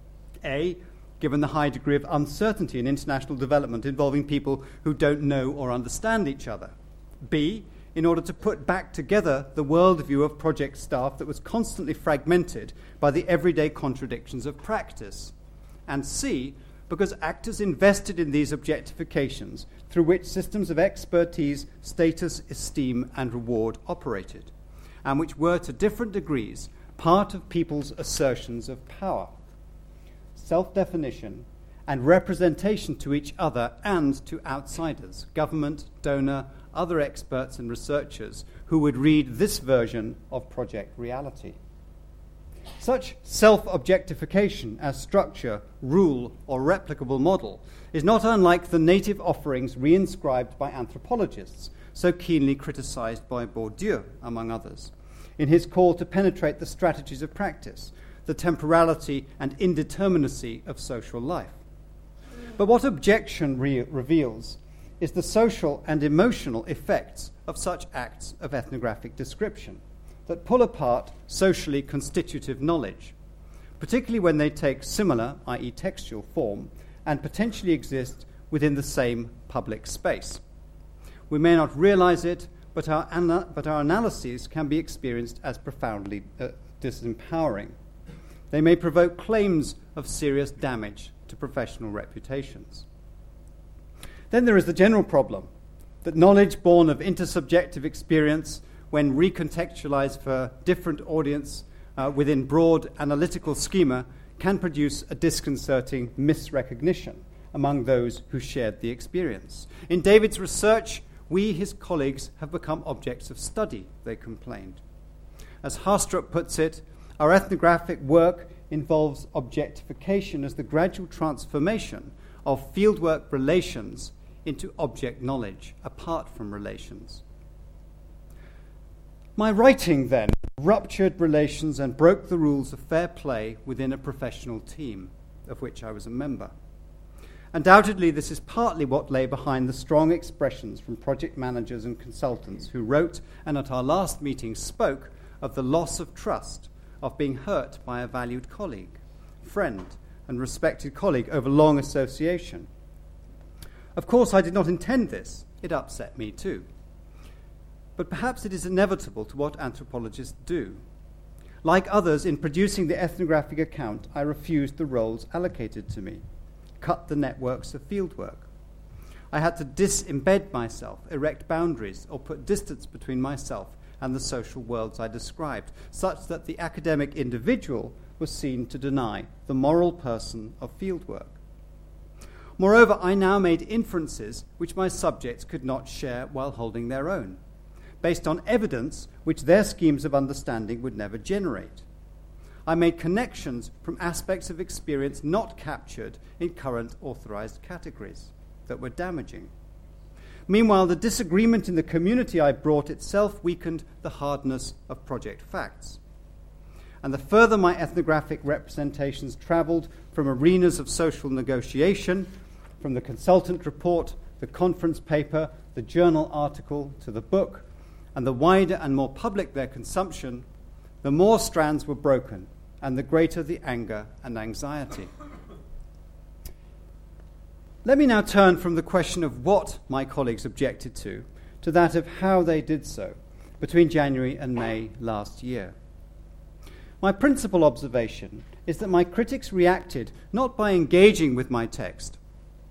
A, given the high degree of uncertainty in international development involving people who don't know or understand each other. B, in order to put back together the worldview of project staff that was constantly fragmented by the everyday contradictions of practice. And C, because actors invested in these objectifications through which systems of expertise, status, esteem, and reward operated, and which were to different degrees part of people's assertions of power, self-definition, and representation to each other and to outsiders, government, donor, other experts and researchers who would read this version of project reality. Such self-objectification as structure, rule, or replicable model is not unlike the native offerings reinscribed by anthropologists, so keenly criticized by Bourdieu, among others, in his call to penetrate the strategies of practice, the temporality and indeterminacy of social life. But what objection re- reveals is the social and emotional effects of such acts of ethnographic description that pull apart socially constitutive knowledge, particularly when they take similar, that is textual form, and potentially exist within the same public space. We may not realize it, but our, ana- but our analyses can be experienced as profoundly uh, disempowering. They may provoke claims of serious damage to professional reputations. Then there is the general problem that knowledge born of intersubjective experience, when recontextualized for different audience uh, within broad analytical schema, can produce a disconcerting misrecognition among those who shared the experience. In David's research, we, his colleagues, have become objects of study, they complained. As Hastrup puts it, our ethnographic work involves objectification as the gradual transformation of fieldwork relations into object knowledge, apart from relations. My writing, then, ruptured relations and broke the rules of fair play within a professional team, of which I was a member. Undoubtedly, this is partly what lay behind the strong expressions from project managers and consultants who wrote, and at our last meeting spoke, of the loss of trust, of being hurt by a valued colleague, friend, and respected colleague over long association. Of course, I did not intend this. It upset me too. But perhaps it is inevitable to what anthropologists do. Like others, in producing the ethnographic account, I refused the roles allocated to me, cut the networks of fieldwork. I had to disembed myself, erect boundaries, or put distance between myself and the social worlds I described, such that the academic individual was seen to deny the moral person of fieldwork. Moreover, I now made inferences which my subjects could not share while holding their own, based on evidence which their schemes of understanding would never generate. I made connections from aspects of experience not captured in current authorized categories that were damaging. Meanwhile, the disagreement in the community I brought itself weakened the hardness of project facts. And the further my ethnographic representations travelled from arenas of social negotiation, from the consultant report, the conference paper, the journal article, to the book, and the wider and more public their consumption, the more strands were broken, and the greater the anger and anxiety. Let me now turn from the question of what my colleagues objected to, to that of how they did so between January and May last year. My principal observation is that my critics reacted not by engaging with my text,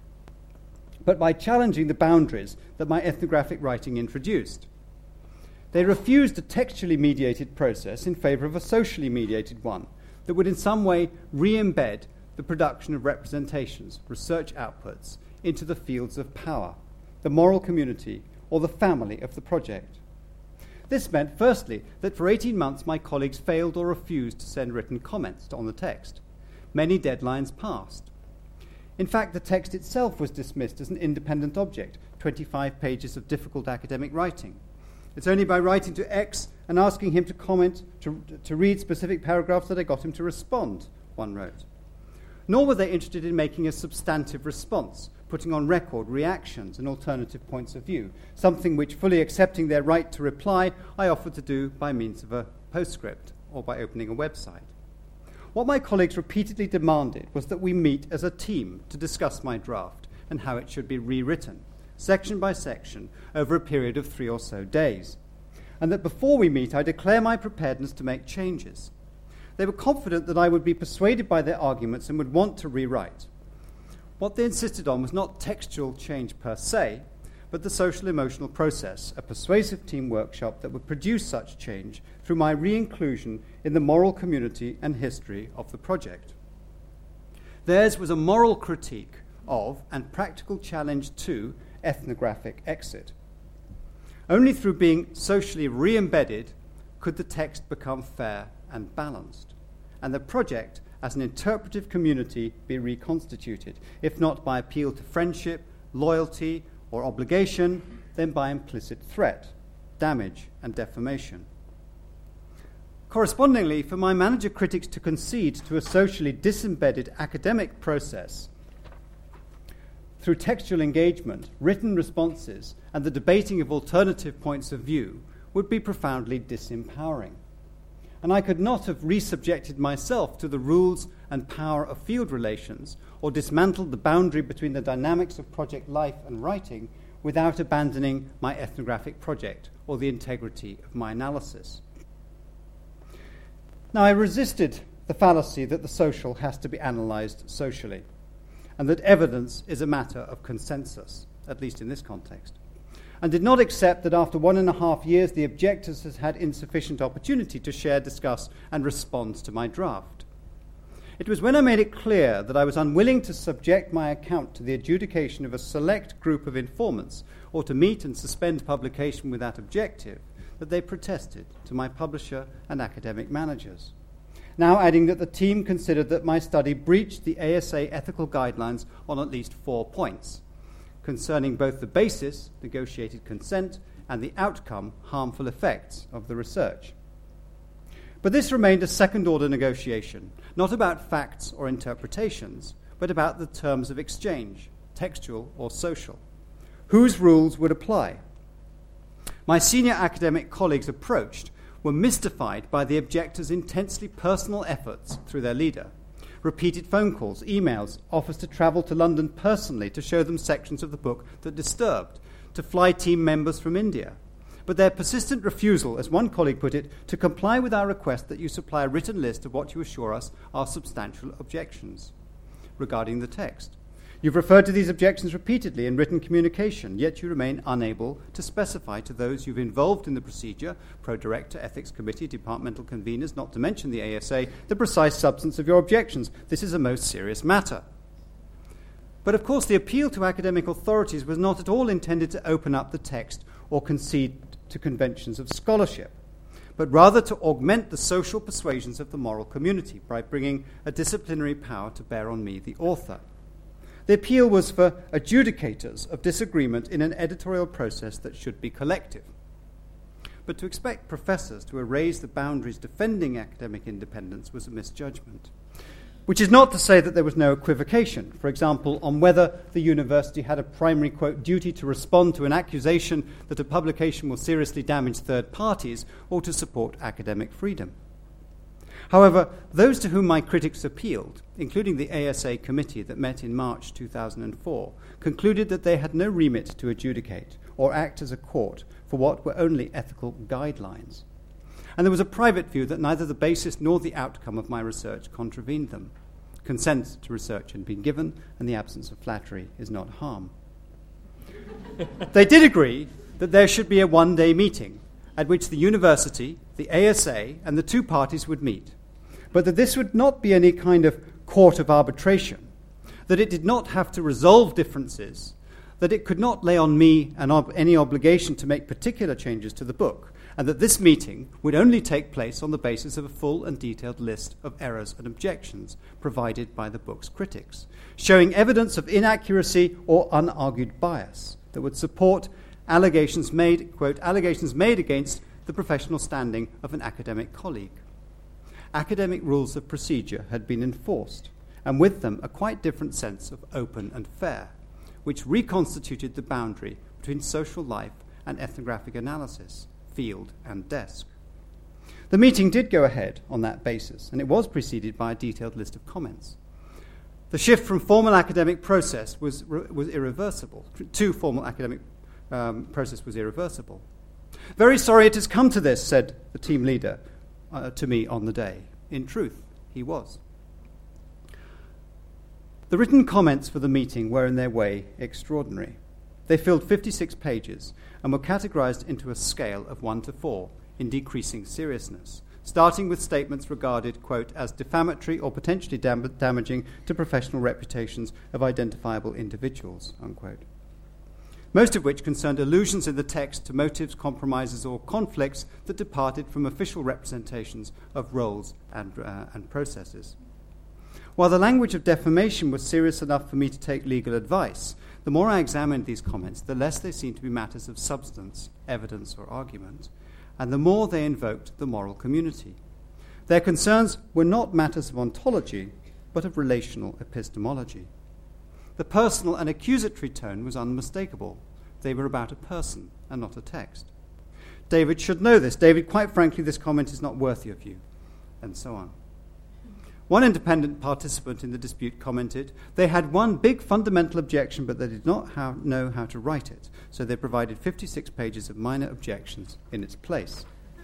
but by challenging the boundaries that my ethnographic writing introduced. They refused a textually mediated process in favour of a socially mediated one that would in some way re-embed the production of representations, research outputs, into the fields of power, the moral community, or the family of the project. This meant, firstly, that for eighteen months my colleagues failed or refused to send written comments on the text. Many deadlines passed. In fact, the text itself was dismissed as an independent object, twenty-five pages of difficult academic writing. It's only by writing to X and asking him to comment, to, to read specific paragraphs, that I got him to respond, one wrote. Nor were they interested in making a substantive response, putting on record reactions and alternative points of view, something which, fully accepting their right to reply, I offered to do by means of a postscript or by opening a website. What my colleagues repeatedly demanded was that we meet as a team to discuss my draft and how it should be rewritten, section by section, over a period of three or so days, and that before we meet I declare my preparedness to make changes. They were confident that I would be persuaded by their arguments and would want to rewrite. What they insisted on was not textual change per se, but the social-emotional process, a persuasive team workshop that would produce such change through my re-inclusion in the moral community and history of the project. Theirs was a moral critique of and practical challenge to ethnographic exit. Only through being socially re-embedded could the text become fair and balanced, and the project as an interpretive community be reconstituted, if not by appeal to friendship, loyalty, or obligation, then by implicit threat, damage, and defamation. Correspondingly, for my manager critics to concede to a socially disembedded academic process through textual engagement, written responses, and the debating of alternative points of view would be profoundly disempowering. And I could not have resubjected myself to the rules and power of field relations or dismantled the boundary between the dynamics of project life and writing without abandoning my ethnographic project or the integrity of my analysis. Now, I resisted the fallacy that the social has to be analysed socially, and that evidence is a matter of consensus, at least in this context, and did not accept that after one and a half years the objectors has had insufficient opportunity to share, discuss, and respond to my draft. It was when I made it clear that I was unwilling to subject my account to the adjudication of a select group of informants or to meet and suspend publication with that objective that they protested to my publisher and academic managers. Now adding that the team considered that my study breached the A S A ethical guidelines on at least four points, concerning both the basis, negotiated consent, and the outcome, harmful effects of the research. But this remained a second-order negotiation, not about facts or interpretations, but about the terms of exchange, textual or social. Whose rules would apply? My senior academic colleagues approached were mystified by the objectors' intensely personal efforts through their leader. Repeated phone calls, emails, offers to travel to London personally to show them sections of the book that disturbed, to fly team members from India. But their persistent refusal, as one colleague put it, to comply with our request that you supply a written list of what you assure us are substantial objections regarding the text. You've referred to these objections repeatedly in written communication, yet you remain unable to specify to those you've involved in the procedure, pro-director, ethics committee, departmental conveners, not to mention the A S A, the precise substance of your objections. This is a most serious matter. But of course the appeal to academic authorities was not at all intended to open up the text or concede to conventions of scholarship, but rather to augment the social persuasions of the moral community by bringing a disciplinary power to bear on me, the author. The appeal was for adjudicators of disagreement in an editorial process that should be collective. But to expect professors to erase the boundaries defending academic independence was a misjudgment. Which is not to say that there was no equivocation, for example, on whether the university had a primary, quote, duty to respond to an accusation that a publication will seriously damage third parties or to support academic freedom. However, those to whom my critics appealed, including the A S A committee that met in March two thousand four, concluded that they had no remit to adjudicate or act as a court for what were only ethical guidelines. And there was a private view that neither the basis nor the outcome of my research contravened them. Consent to research had been given, and the absence of flattery is not harm. They did agree that there should be a one-day meeting at which the university, the A S A, and the two parties would meet, but that this would not be any kind of court of arbitration, that it did not have to resolve differences, that it could not lay on me an ob- any obligation to make particular changes to the book, and that this meeting would only take place on the basis of a full and detailed list of errors and objections provided by the book's critics, showing evidence of inaccuracy or unargued bias that would support allegations made, quote, allegations made against the professional standing of an academic colleague. Academic rules of procedure had been enforced, and with them a quite different sense of open and fair, which reconstituted the boundary between social life and ethnographic analysis, field and desk. The meeting did go ahead on that basis, and it was preceded by a detailed list of comments. The shift from formal academic process was, was irreversible, to formal academic um, process was irreversible. Very sorry it has come to this, said the team leader uh, to me on the day. In truth, he was. The written comments for the meeting were in their way extraordinary. They filled fifty-six pages and were categorized into a scale of one to four in decreasing seriousness, starting with statements regarded, quote, as defamatory or potentially dam- damaging to professional reputations of identifiable individuals, unquote. Most of which concerned allusions in the text to motives, compromises, or conflicts that departed from official representations of roles and, uh, and processes. While the language of defamation was serious enough for me to take legal advice, the more I examined these comments, the less they seemed to be matters of substance, evidence, or argument, and the more they invoked the moral community. Their concerns were not matters of ontology, but of relational epistemology. The personal and accusatory tone was unmistakable. They were about a person and not a text. David should know this. David, quite frankly, this comment is not worthy of you, and so on. One independent participant in the dispute commented, they had one big fundamental objection, but they did not how, know how to write it, so they provided fifty-six pages of minor objections in its place.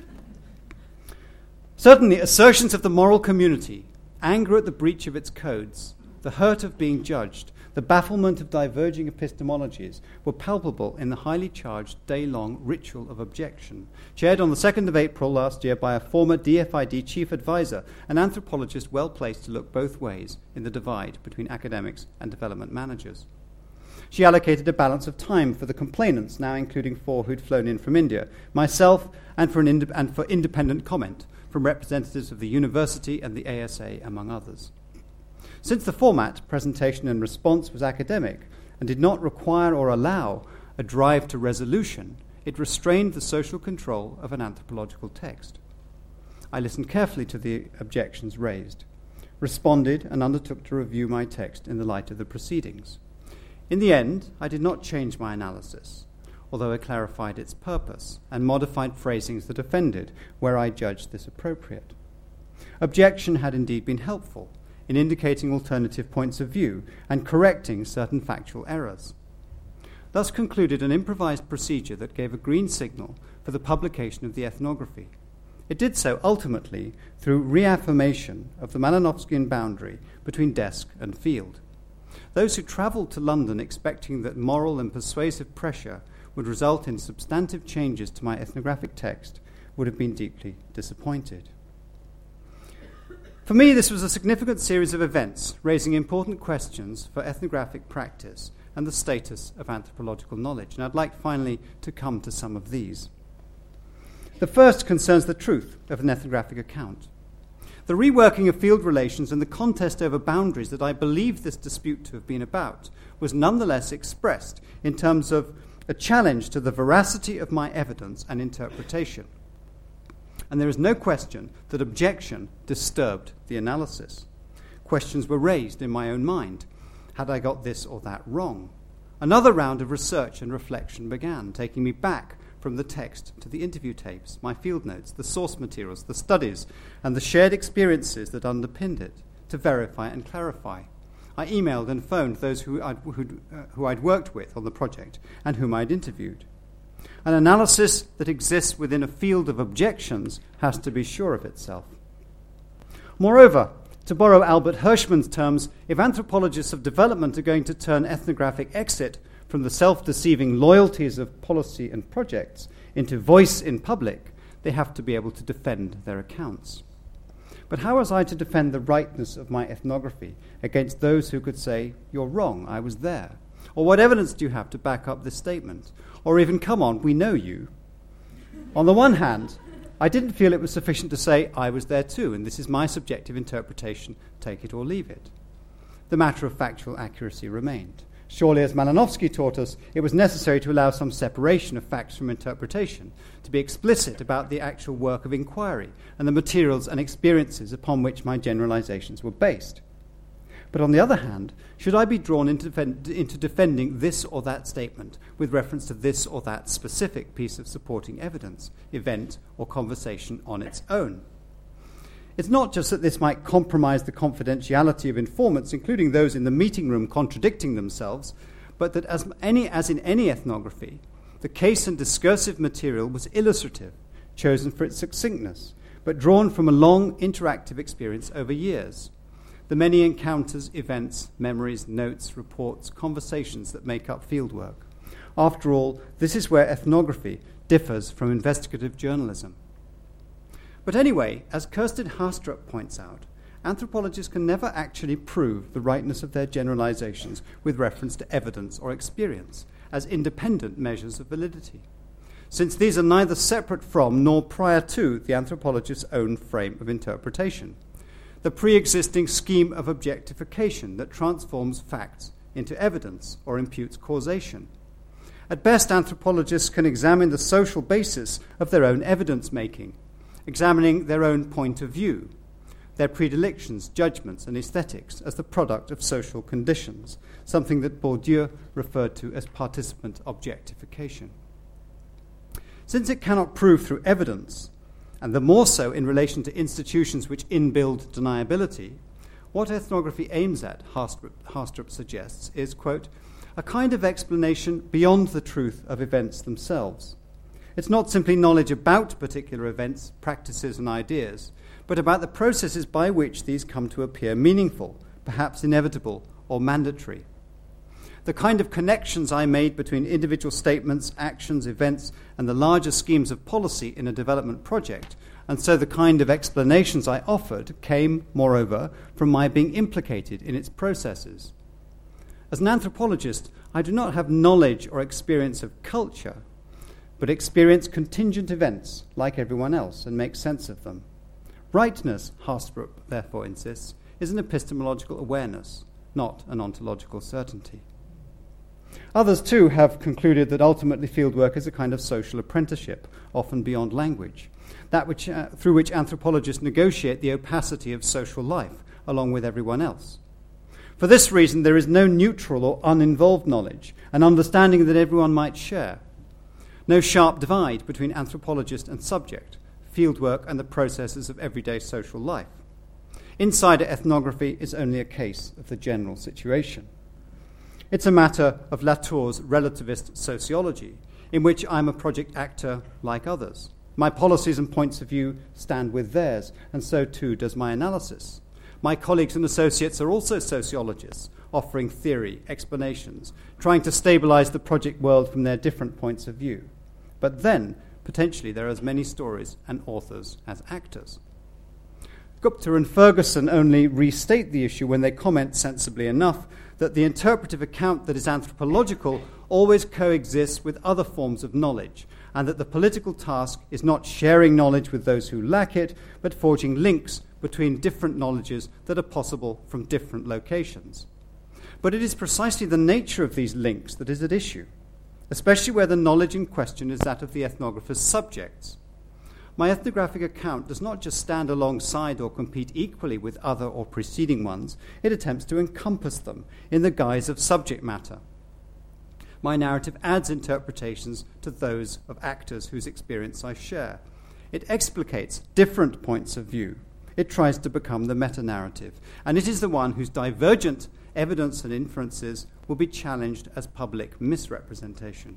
Certainly, assertions of the moral community, anger at the breach of its codes, the hurt of being judged, the bafflement of diverging epistemologies were palpable in the highly charged day-long ritual of objection, chaired on the second of April last year by a former D F I D chief advisor, an anthropologist well placed to look both ways in the divide between academics and development managers. She allocated a balance of time for the complainants, now including four who'd flown in from India, myself, and for, an ind- and for independent comment from representatives of the university and the A S A, among others. Since the format, presentation and response, was academic and did not require or allow a drive to resolution, it restrained the social control of an anthropological text. I listened carefully to the objections raised, responded, and undertook to review my text in the light of the proceedings. In the end, I did not change my analysis, although I clarified its purpose and modified phrasings that offended where I judged this appropriate. Objection had indeed been helpful in indicating alternative points of view and correcting certain factual errors. Thus concluded an improvised procedure that gave a green signal for the publication of the ethnography. It did so ultimately through reaffirmation of the Malinowskian boundary between desk and field. Those who travelled to London expecting that moral and persuasive pressure would result in substantive changes to my ethnographic text would have been deeply disappointed. For me, this was a significant series of events raising important questions for ethnographic practice and the status of anthropological knowledge, and I'd like finally to come to some of these. The first concerns the truth of an ethnographic account. The reworking of field relations and the contest over boundaries that I believe this dispute to have been about was nonetheless expressed in terms of a challenge to the veracity of my evidence and interpretation. And there is no question that objection disturbed the analysis. Questions were raised in my own mind. Had I got this or that wrong? Another round of research and reflection began, taking me back from the text to the interview tapes, my field notes, the source materials, the studies, and the shared experiences that underpinned it, to verify and clarify. I emailed and phoned those who I'd, who'd, uh, who I'd worked with on the project and whom I'd interviewed. An analysis that exists within a field of objections has to be sure of itself. Moreover, to borrow Albert Hirschman's terms, if anthropologists of development are going to turn ethnographic exit from the self-deceiving loyalties of policy and projects into voice in public, they have to be able to defend their accounts. But how was I to defend the rightness of my ethnography against those who could say, "You're wrong, I was there"? Or what evidence do you have to back up this statement? Or even, "Come on, we know you." On the one hand, I didn't feel it was sufficient to say, "I was there too, and this is my subjective interpretation, take it or leave it." The matter of factual accuracy remained. Surely, as Malinowski taught us, it was necessary to allow some separation of facts from interpretation, to be explicit about the actual work of inquiry and the materials and experiences upon which my generalizations were based. But on the other hand, should I be drawn into, defend- into defending this or that statement with reference to this or that specific piece of supporting evidence, event, or conversation on its own? It's not just that this might compromise the confidentiality of informants, including those in the meeting room contradicting themselves, but that as, any, as in any ethnography, the case and discursive material was illustrative, chosen for its succinctness, but drawn from a long interactive experience over years. The many encounters, events, memories, notes, reports, conversations that make up fieldwork. After all, this is where ethnography differs from investigative journalism. But anyway, as Kirsten Hastrup points out, anthropologists can never actually prove the rightness of their generalizations with reference to evidence or experience as independent measures of validity, since these are neither separate from nor prior to the anthropologist's own frame of interpretation, the pre-existing scheme of objectification that transforms facts into evidence or imputes causation. At best, anthropologists can examine the social basis of their own evidence-making, examining their own point of view, their predilections, judgments, and aesthetics as the product of social conditions, something that Bourdieu referred to as participant objectification. Since it cannot prove through evidence, and the more so in relation to institutions which inbuild deniability, what ethnography aims at, Hastrup, Hastrup suggests, is, quote, a kind of explanation beyond the truth of events themselves. It's not simply knowledge about particular events, practices, and ideas, but about the processes by which these come to appear meaningful, perhaps inevitable or mandatory. The kind of connections I made between individual statements, actions, events, and the larger schemes of policy in a development project, and so the kind of explanations I offered came, moreover, from my being implicated in its processes. As an anthropologist, I do not have knowledge or experience of culture, but experience contingent events like everyone else and make sense of them. Rightness, Hastrup therefore insists, is an epistemological awareness, not an ontological certainty. Others, too, have concluded that ultimately fieldwork is a kind of social apprenticeship, often beyond language, that which, uh, through which anthropologists negotiate the opacity of social life along with everyone else. For this reason, there is no neutral or uninvolved knowledge, an understanding that everyone might share. No sharp divide between anthropologist and subject, fieldwork and the processes of everyday social life. Insider ethnography is only a case of the general situation. It's a matter of Latour's relativist sociology, in which I'm a project actor like others. My policies and points of view stand with theirs, and so too does my analysis. My colleagues and associates are also sociologists, offering theory, explanations, trying to stabilize the project world from their different points of view. But then, potentially, there are as many stories and authors as actors. Gupta and Ferguson only restate the issue when they comment sensibly enough that the interpretive account that is anthropological always coexists with other forms of knowledge, and that the political task is not sharing knowledge with those who lack it, but forging links between different knowledges that are possible from different locations. But it is precisely the nature of these links that is at issue, especially where the knowledge in question is that of the ethnographer's subjects. My ethnographic account does not just stand alongside or compete equally with other or preceding ones, it attempts to encompass them in the guise of subject matter. My narrative adds interpretations to those of actors whose experience I share. It explicates different points of view. It tries to become the meta-narrative, and it is the one whose divergent evidence and inferences will be challenged as public misrepresentation.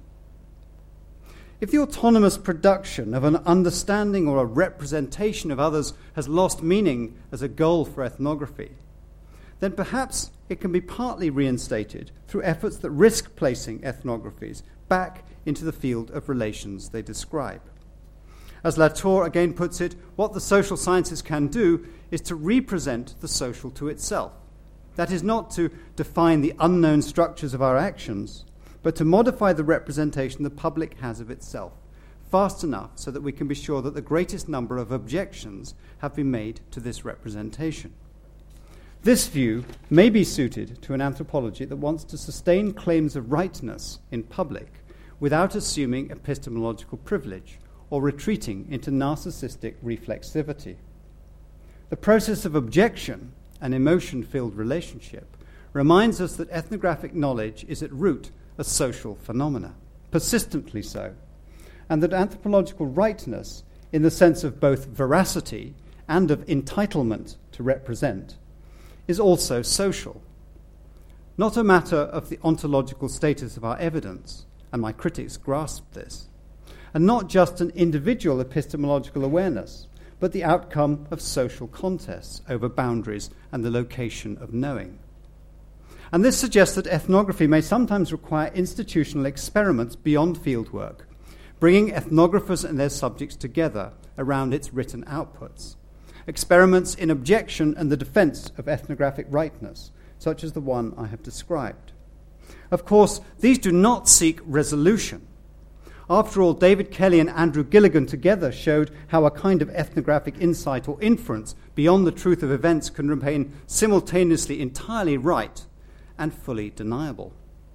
If the autonomous production of an understanding or a representation of others has lost meaning as a goal for ethnography, then perhaps it can be partly reinstated through efforts that risk placing ethnographies back into the field of relations they describe. As Latour again puts it, what the social sciences can do is to represent the social to itself. That is not to define the unknown structures of our actions, but to modify the representation the public has of itself, fast enough so that we can be sure that the greatest number of objections have been made to this representation. This view may be suited to an anthropology that wants to sustain claims of rightness in public without assuming epistemological privilege or retreating into narcissistic reflexivity. The process of objection, an emotion-filled relationship, reminds us that ethnographic knowledge is at root a social phenomena, persistently so, and that anthropological rightness, in the sense of both veracity and of entitlement to represent, is also social. Not a matter of the ontological status of our evidence, and my critics grasp this, and not just an individual epistemological awareness, but the outcome of social contests over boundaries and the location of knowing. And this suggests that ethnography may sometimes require institutional experiments beyond fieldwork, bringing ethnographers and their subjects together around its written outputs. Experiments in objection and the defense of ethnographic rightness, such as the one I have described. Of course, these do not seek resolution. After all, David Kelly and Andrew Gilligan together showed how a kind of ethnographic insight or inference beyond the truth of events can remain simultaneously entirely right and fully deniable.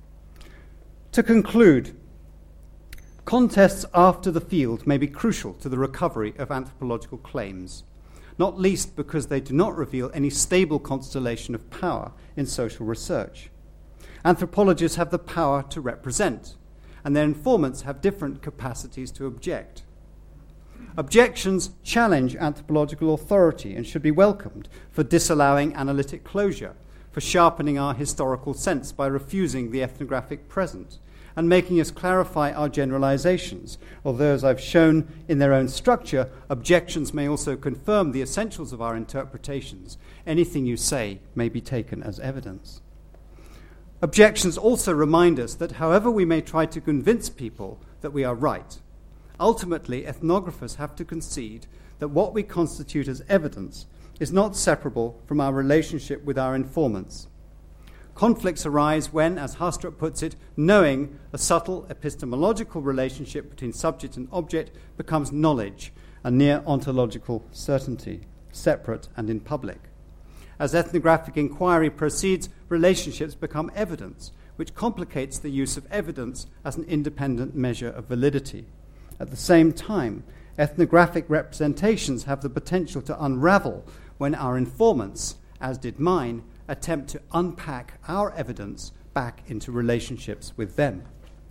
To conclude, contests after the field may be crucial to the recovery of anthropological claims, not least because they do not reveal any stable constellation of power in social research. Anthropologists have the power to represent, and their informants have different capacities to object. Objections challenge anthropological authority and should be welcomed for disallowing analytic closure, for sharpening our historical sense by refusing the ethnographic present, and making us clarify our generalizations, although, as I've shown in their own structure, objections may also confirm the essentials of our interpretations. Anything you say may be taken as evidence. Objections also remind us that however we may try to convince people that we are right, ultimately ethnographers have to concede that what we constitute as evidence is not separable from our relationship with our informants. Conflicts arise when, as Hastrup puts it, knowing, a subtle epistemological relationship between subject and object, becomes knowledge, a near ontological certainty, separate and in public. As ethnographic inquiry proceeds, relationships become evidence, which complicates the use of evidence as an independent measure of validity. At the same time, ethnographic representations have the potential to unravel when our informants, as did mine, attempt to unpack our evidence back into relationships with them.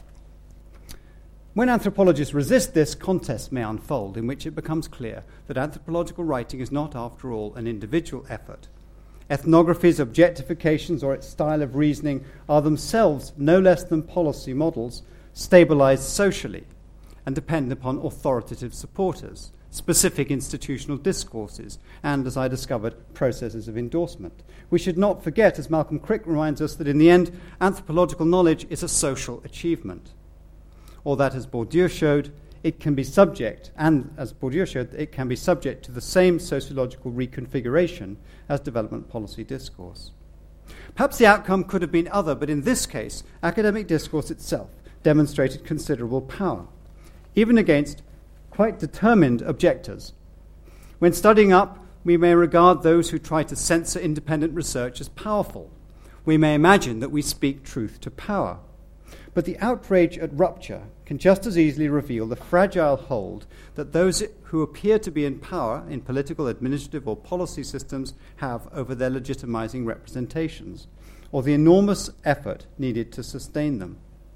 When anthropologists resist this, contests may unfold in which it becomes clear that anthropological writing is not, after all, an individual effort. Ethnography's objectifications or its style of reasoning are themselves no less than policy models, stabilized socially, and depend upon authoritative supporters, specific institutional discourses, and, as I discovered, processes of endorsement. We should not forget, as Malcolm Crick reminds us, that in the end, anthropological knowledge is a social achievement. Or that, as Bourdieu showed, it can be subject, and as Bourdieu showed, it can be subject to the same sociological reconfiguration as development policy discourse. Perhaps the outcome could have been other, but in this case, academic discourse itself demonstrated considerable power, even against quite determined objectors. When studying up, we may regard those who try to censor independent research as powerful. We may imagine that we speak truth to power. But the outrage at rupture can just as easily reveal the fragile hold that those who appear to be in power in political, administrative, or policy systems have over their legitimizing representations, or the enormous effort needed to sustain them.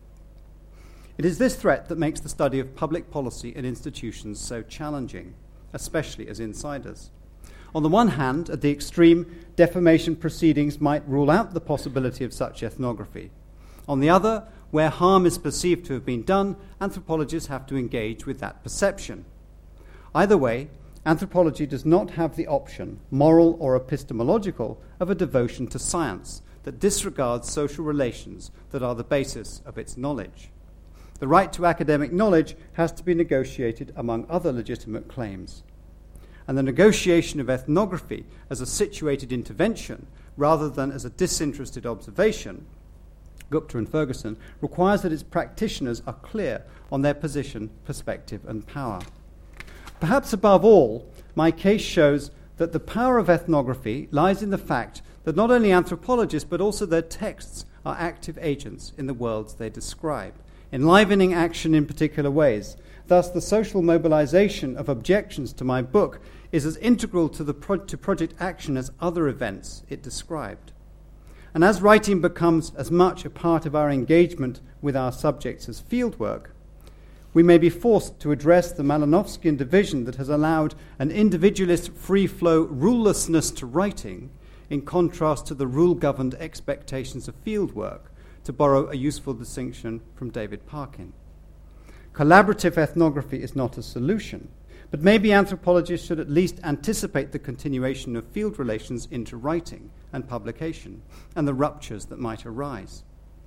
It is this threat that makes the study of public policy and institutions so challenging, especially as insiders. On the one hand, at the extreme, defamation proceedings might rule out the possibility of such ethnography. On the other, where harm is perceived to have been done, anthropologists have to engage with that perception. Either way, anthropology does not have the option, moral or epistemological, of a devotion to science that disregards social relations that are the basis of its knowledge. The right to academic knowledge has to be negotiated among other legitimate claims. And the negotiation of ethnography as a situated intervention rather than as a disinterested observation, Gupta and Ferguson, requires that its practitioners are clear on their position, perspective, and power. Perhaps above all, my case shows that the power of ethnography lies in the fact that not only anthropologists but also their texts are active agents in the worlds they describe, enlivening action in particular ways. Thus, the social mobilization of objections to my book is as integral to, the pro- to Project Action as other events it described. And as writing becomes as much a part of our engagement with our subjects as fieldwork, we may be forced to address the Malinowskian division that has allowed an individualist free-flow rulelessness to writing in contrast to the rule-governed expectations of fieldwork, to borrow a useful distinction from David Parkin. Collaborative ethnography is not a solution, but maybe anthropologists should at least anticipate the continuation of field relations into writing and publication, and the ruptures that might arise.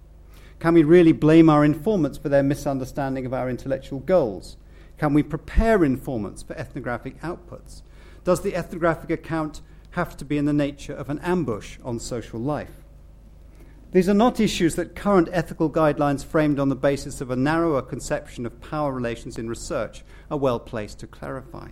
Can we really blame our informants for their misunderstanding of our intellectual goals? Can we prepare informants for ethnographic outputs? Does the ethnographic account have to be in the nature of an ambush on social life? These are not issues that current ethical guidelines framed on the basis of a narrower conception of power relations in research are well placed to clarify.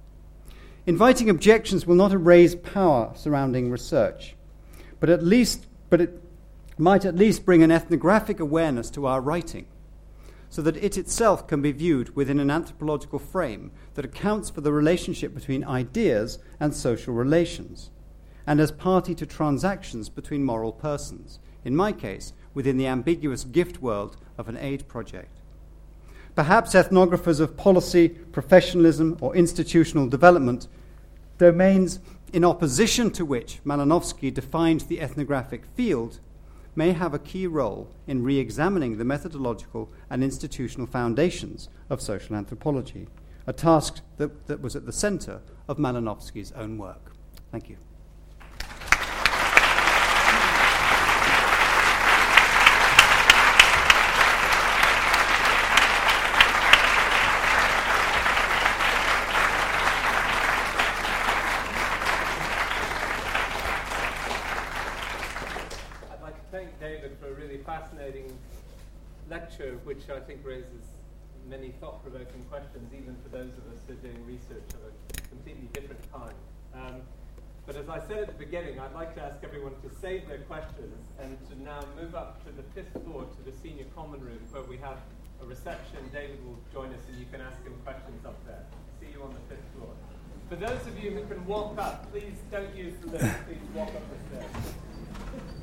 Inviting objections will not erase power surrounding research, but at least, but it might at least bring an ethnographic awareness to our writing, so that it itself can be viewed within an anthropological frame that accounts for the relationship between ideas and social relations, and as party to transactions between moral persons, in my case, within the ambiguous gift world of an aid project. Perhaps ethnographers of policy, professionalism, or institutional development, domains in opposition to which Malinowski defined the ethnographic field, may have a key role in re-examining the methodological and institutional foundations of social anthropology, a task that, that was at the center of Malinowski's own work. Thank you. Fascinating lecture, which I think raises many thought-provoking questions, even for those of us who are doing research of a completely different kind. Um, but as I said at the beginning, I'd like to ask everyone to save their questions and to now move up to the fifth floor to the senior common room, where we have a reception. David will join us and you can ask him questions up there. See you on the fifth floor. For those of you who can walk up, please don't use the lift, please walk up the stairs.